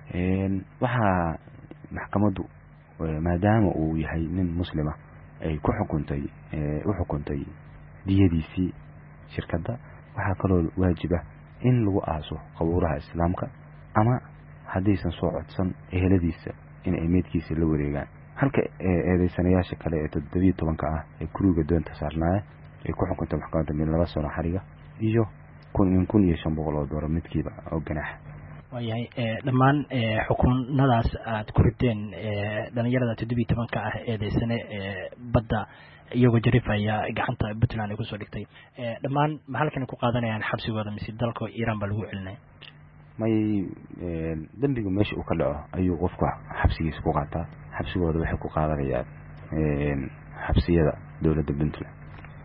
S21: waxaa maxkamaddu maadaama uu yahay nin muslima ay ku xukuntay u xukuntay diyadiisii shirkadda. waxaa kaloo waajiba in lagu aaso qabuuraha islaamka ama haddaysan soo codsan eheladiisa in ay meydkiisa la wareegaan. halka eedeysanayaasha kale ee toddobiyo tobanka ah ee kuruga doonta saarnaaya ay ku xukuntay maxkamadda min laba sano xariga iyo kun kun iyo shan boqol oo doollar midkiiba oo ganaaxa.
S22: waayahay dhammaan xukunadaas aad ku riteen dhalinyarada toddobiyo tobanka ah eedeysane badda iyagoo jarifaya gacanta puntland ay kusoo dhigtay dhammaan ma halkan ku qaadanayaan xabsigooda mise dalka iiraan baa lagu celinaya?
S21: may dambiga meesha uu ka dhaco ayuu qofku xabsigiisa ku qaataa. xabsigooda waxay ku qaadanayaan xabsiyada dowladda puntland.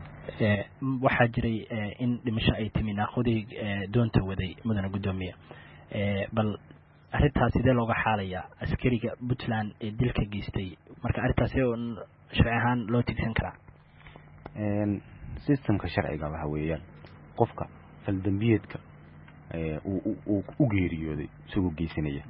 S22: waxaa jiray in dhimasho ay timi naaqoday doonta waday mudane guddoomiye bal arrintaas sidee looga xaalayaa askariga puntland ee dilka geystay marka arrintaas sharci ahaan loo tigsan karaa?
S21: systemka sharciga waxa weeyaan qofka faldambiyeedka uu u geeriyooday isagoo geysanaya.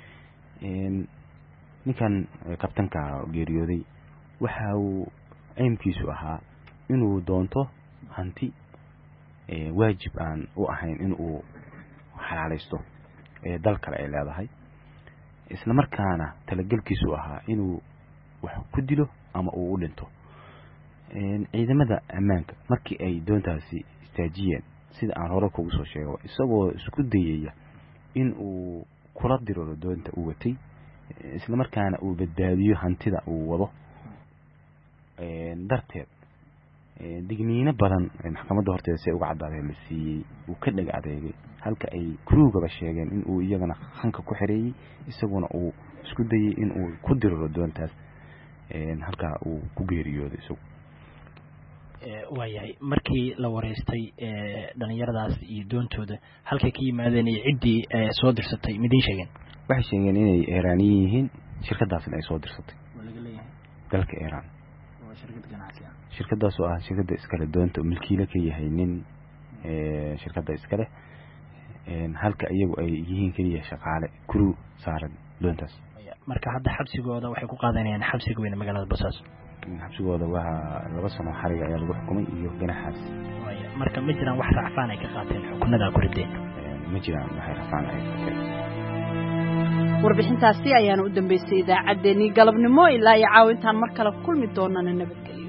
S21: ninkan kabtanka geeriyooday waxa uu aymkiisu ahaa inuu doonto hanti waajib aan u ahayn in uu xalaalaysto ee dal kale ay leedahay isla markaana talagelkiisu ahaa inuu wax ku dilo ama uu u dhinto. ciidamada ammaanka markii ay doontaasi istaajiyeen sida aan hore kugu soo sheego isagoo isku dayaya in uu kula diriro doonta uu watay isla markaana uu badbaadiyo hantida uu wado darteed digniino badan maxkamadda horteeda si uga cadaaday la siiyey uu ka dhag adeegay halka ay kurugaba sheegeen in uu iyagana hanka ku xireeyay isaguna uu isku dayay in uu ku diriro doontaas halka uu ku geeriyooday isagu
S22: waayahay markii la wareystay dhalinyaradaas iyo doontooda halkay ka yimaadeen iyo ciddii soo dirsatay midin sheegeen
S21: waxay sheegeen inay Iiraaniyiin yihiin shirkadaasna ay soo dirsatay dalka Iiraan shirkadaas oo ah shirkada iskale doonta milkiile ka yahay nin shirkada iskale halka iyagu ay yihiin kaliya shaqaale kuru saaran doontaas
S22: marka hadda xabsigooda waxay ku qaadanayaan xabsiga weyn magaalada Boosaaso
S21: xabsigooda waa laba sano xariga ayaa lagu xukumay iyo ganaxaas
S22: marka ma jiraan wax racfaan ay ka qaateen xukunada ku rideen
S21: ma jiraan wax racfaan ay ka qaateen
S1: warbixintaasi ayaana u dambeysay idaacaddeenii galabnimo ilaa iyo caawintaan mar kale kulmi doonana nabadgelyo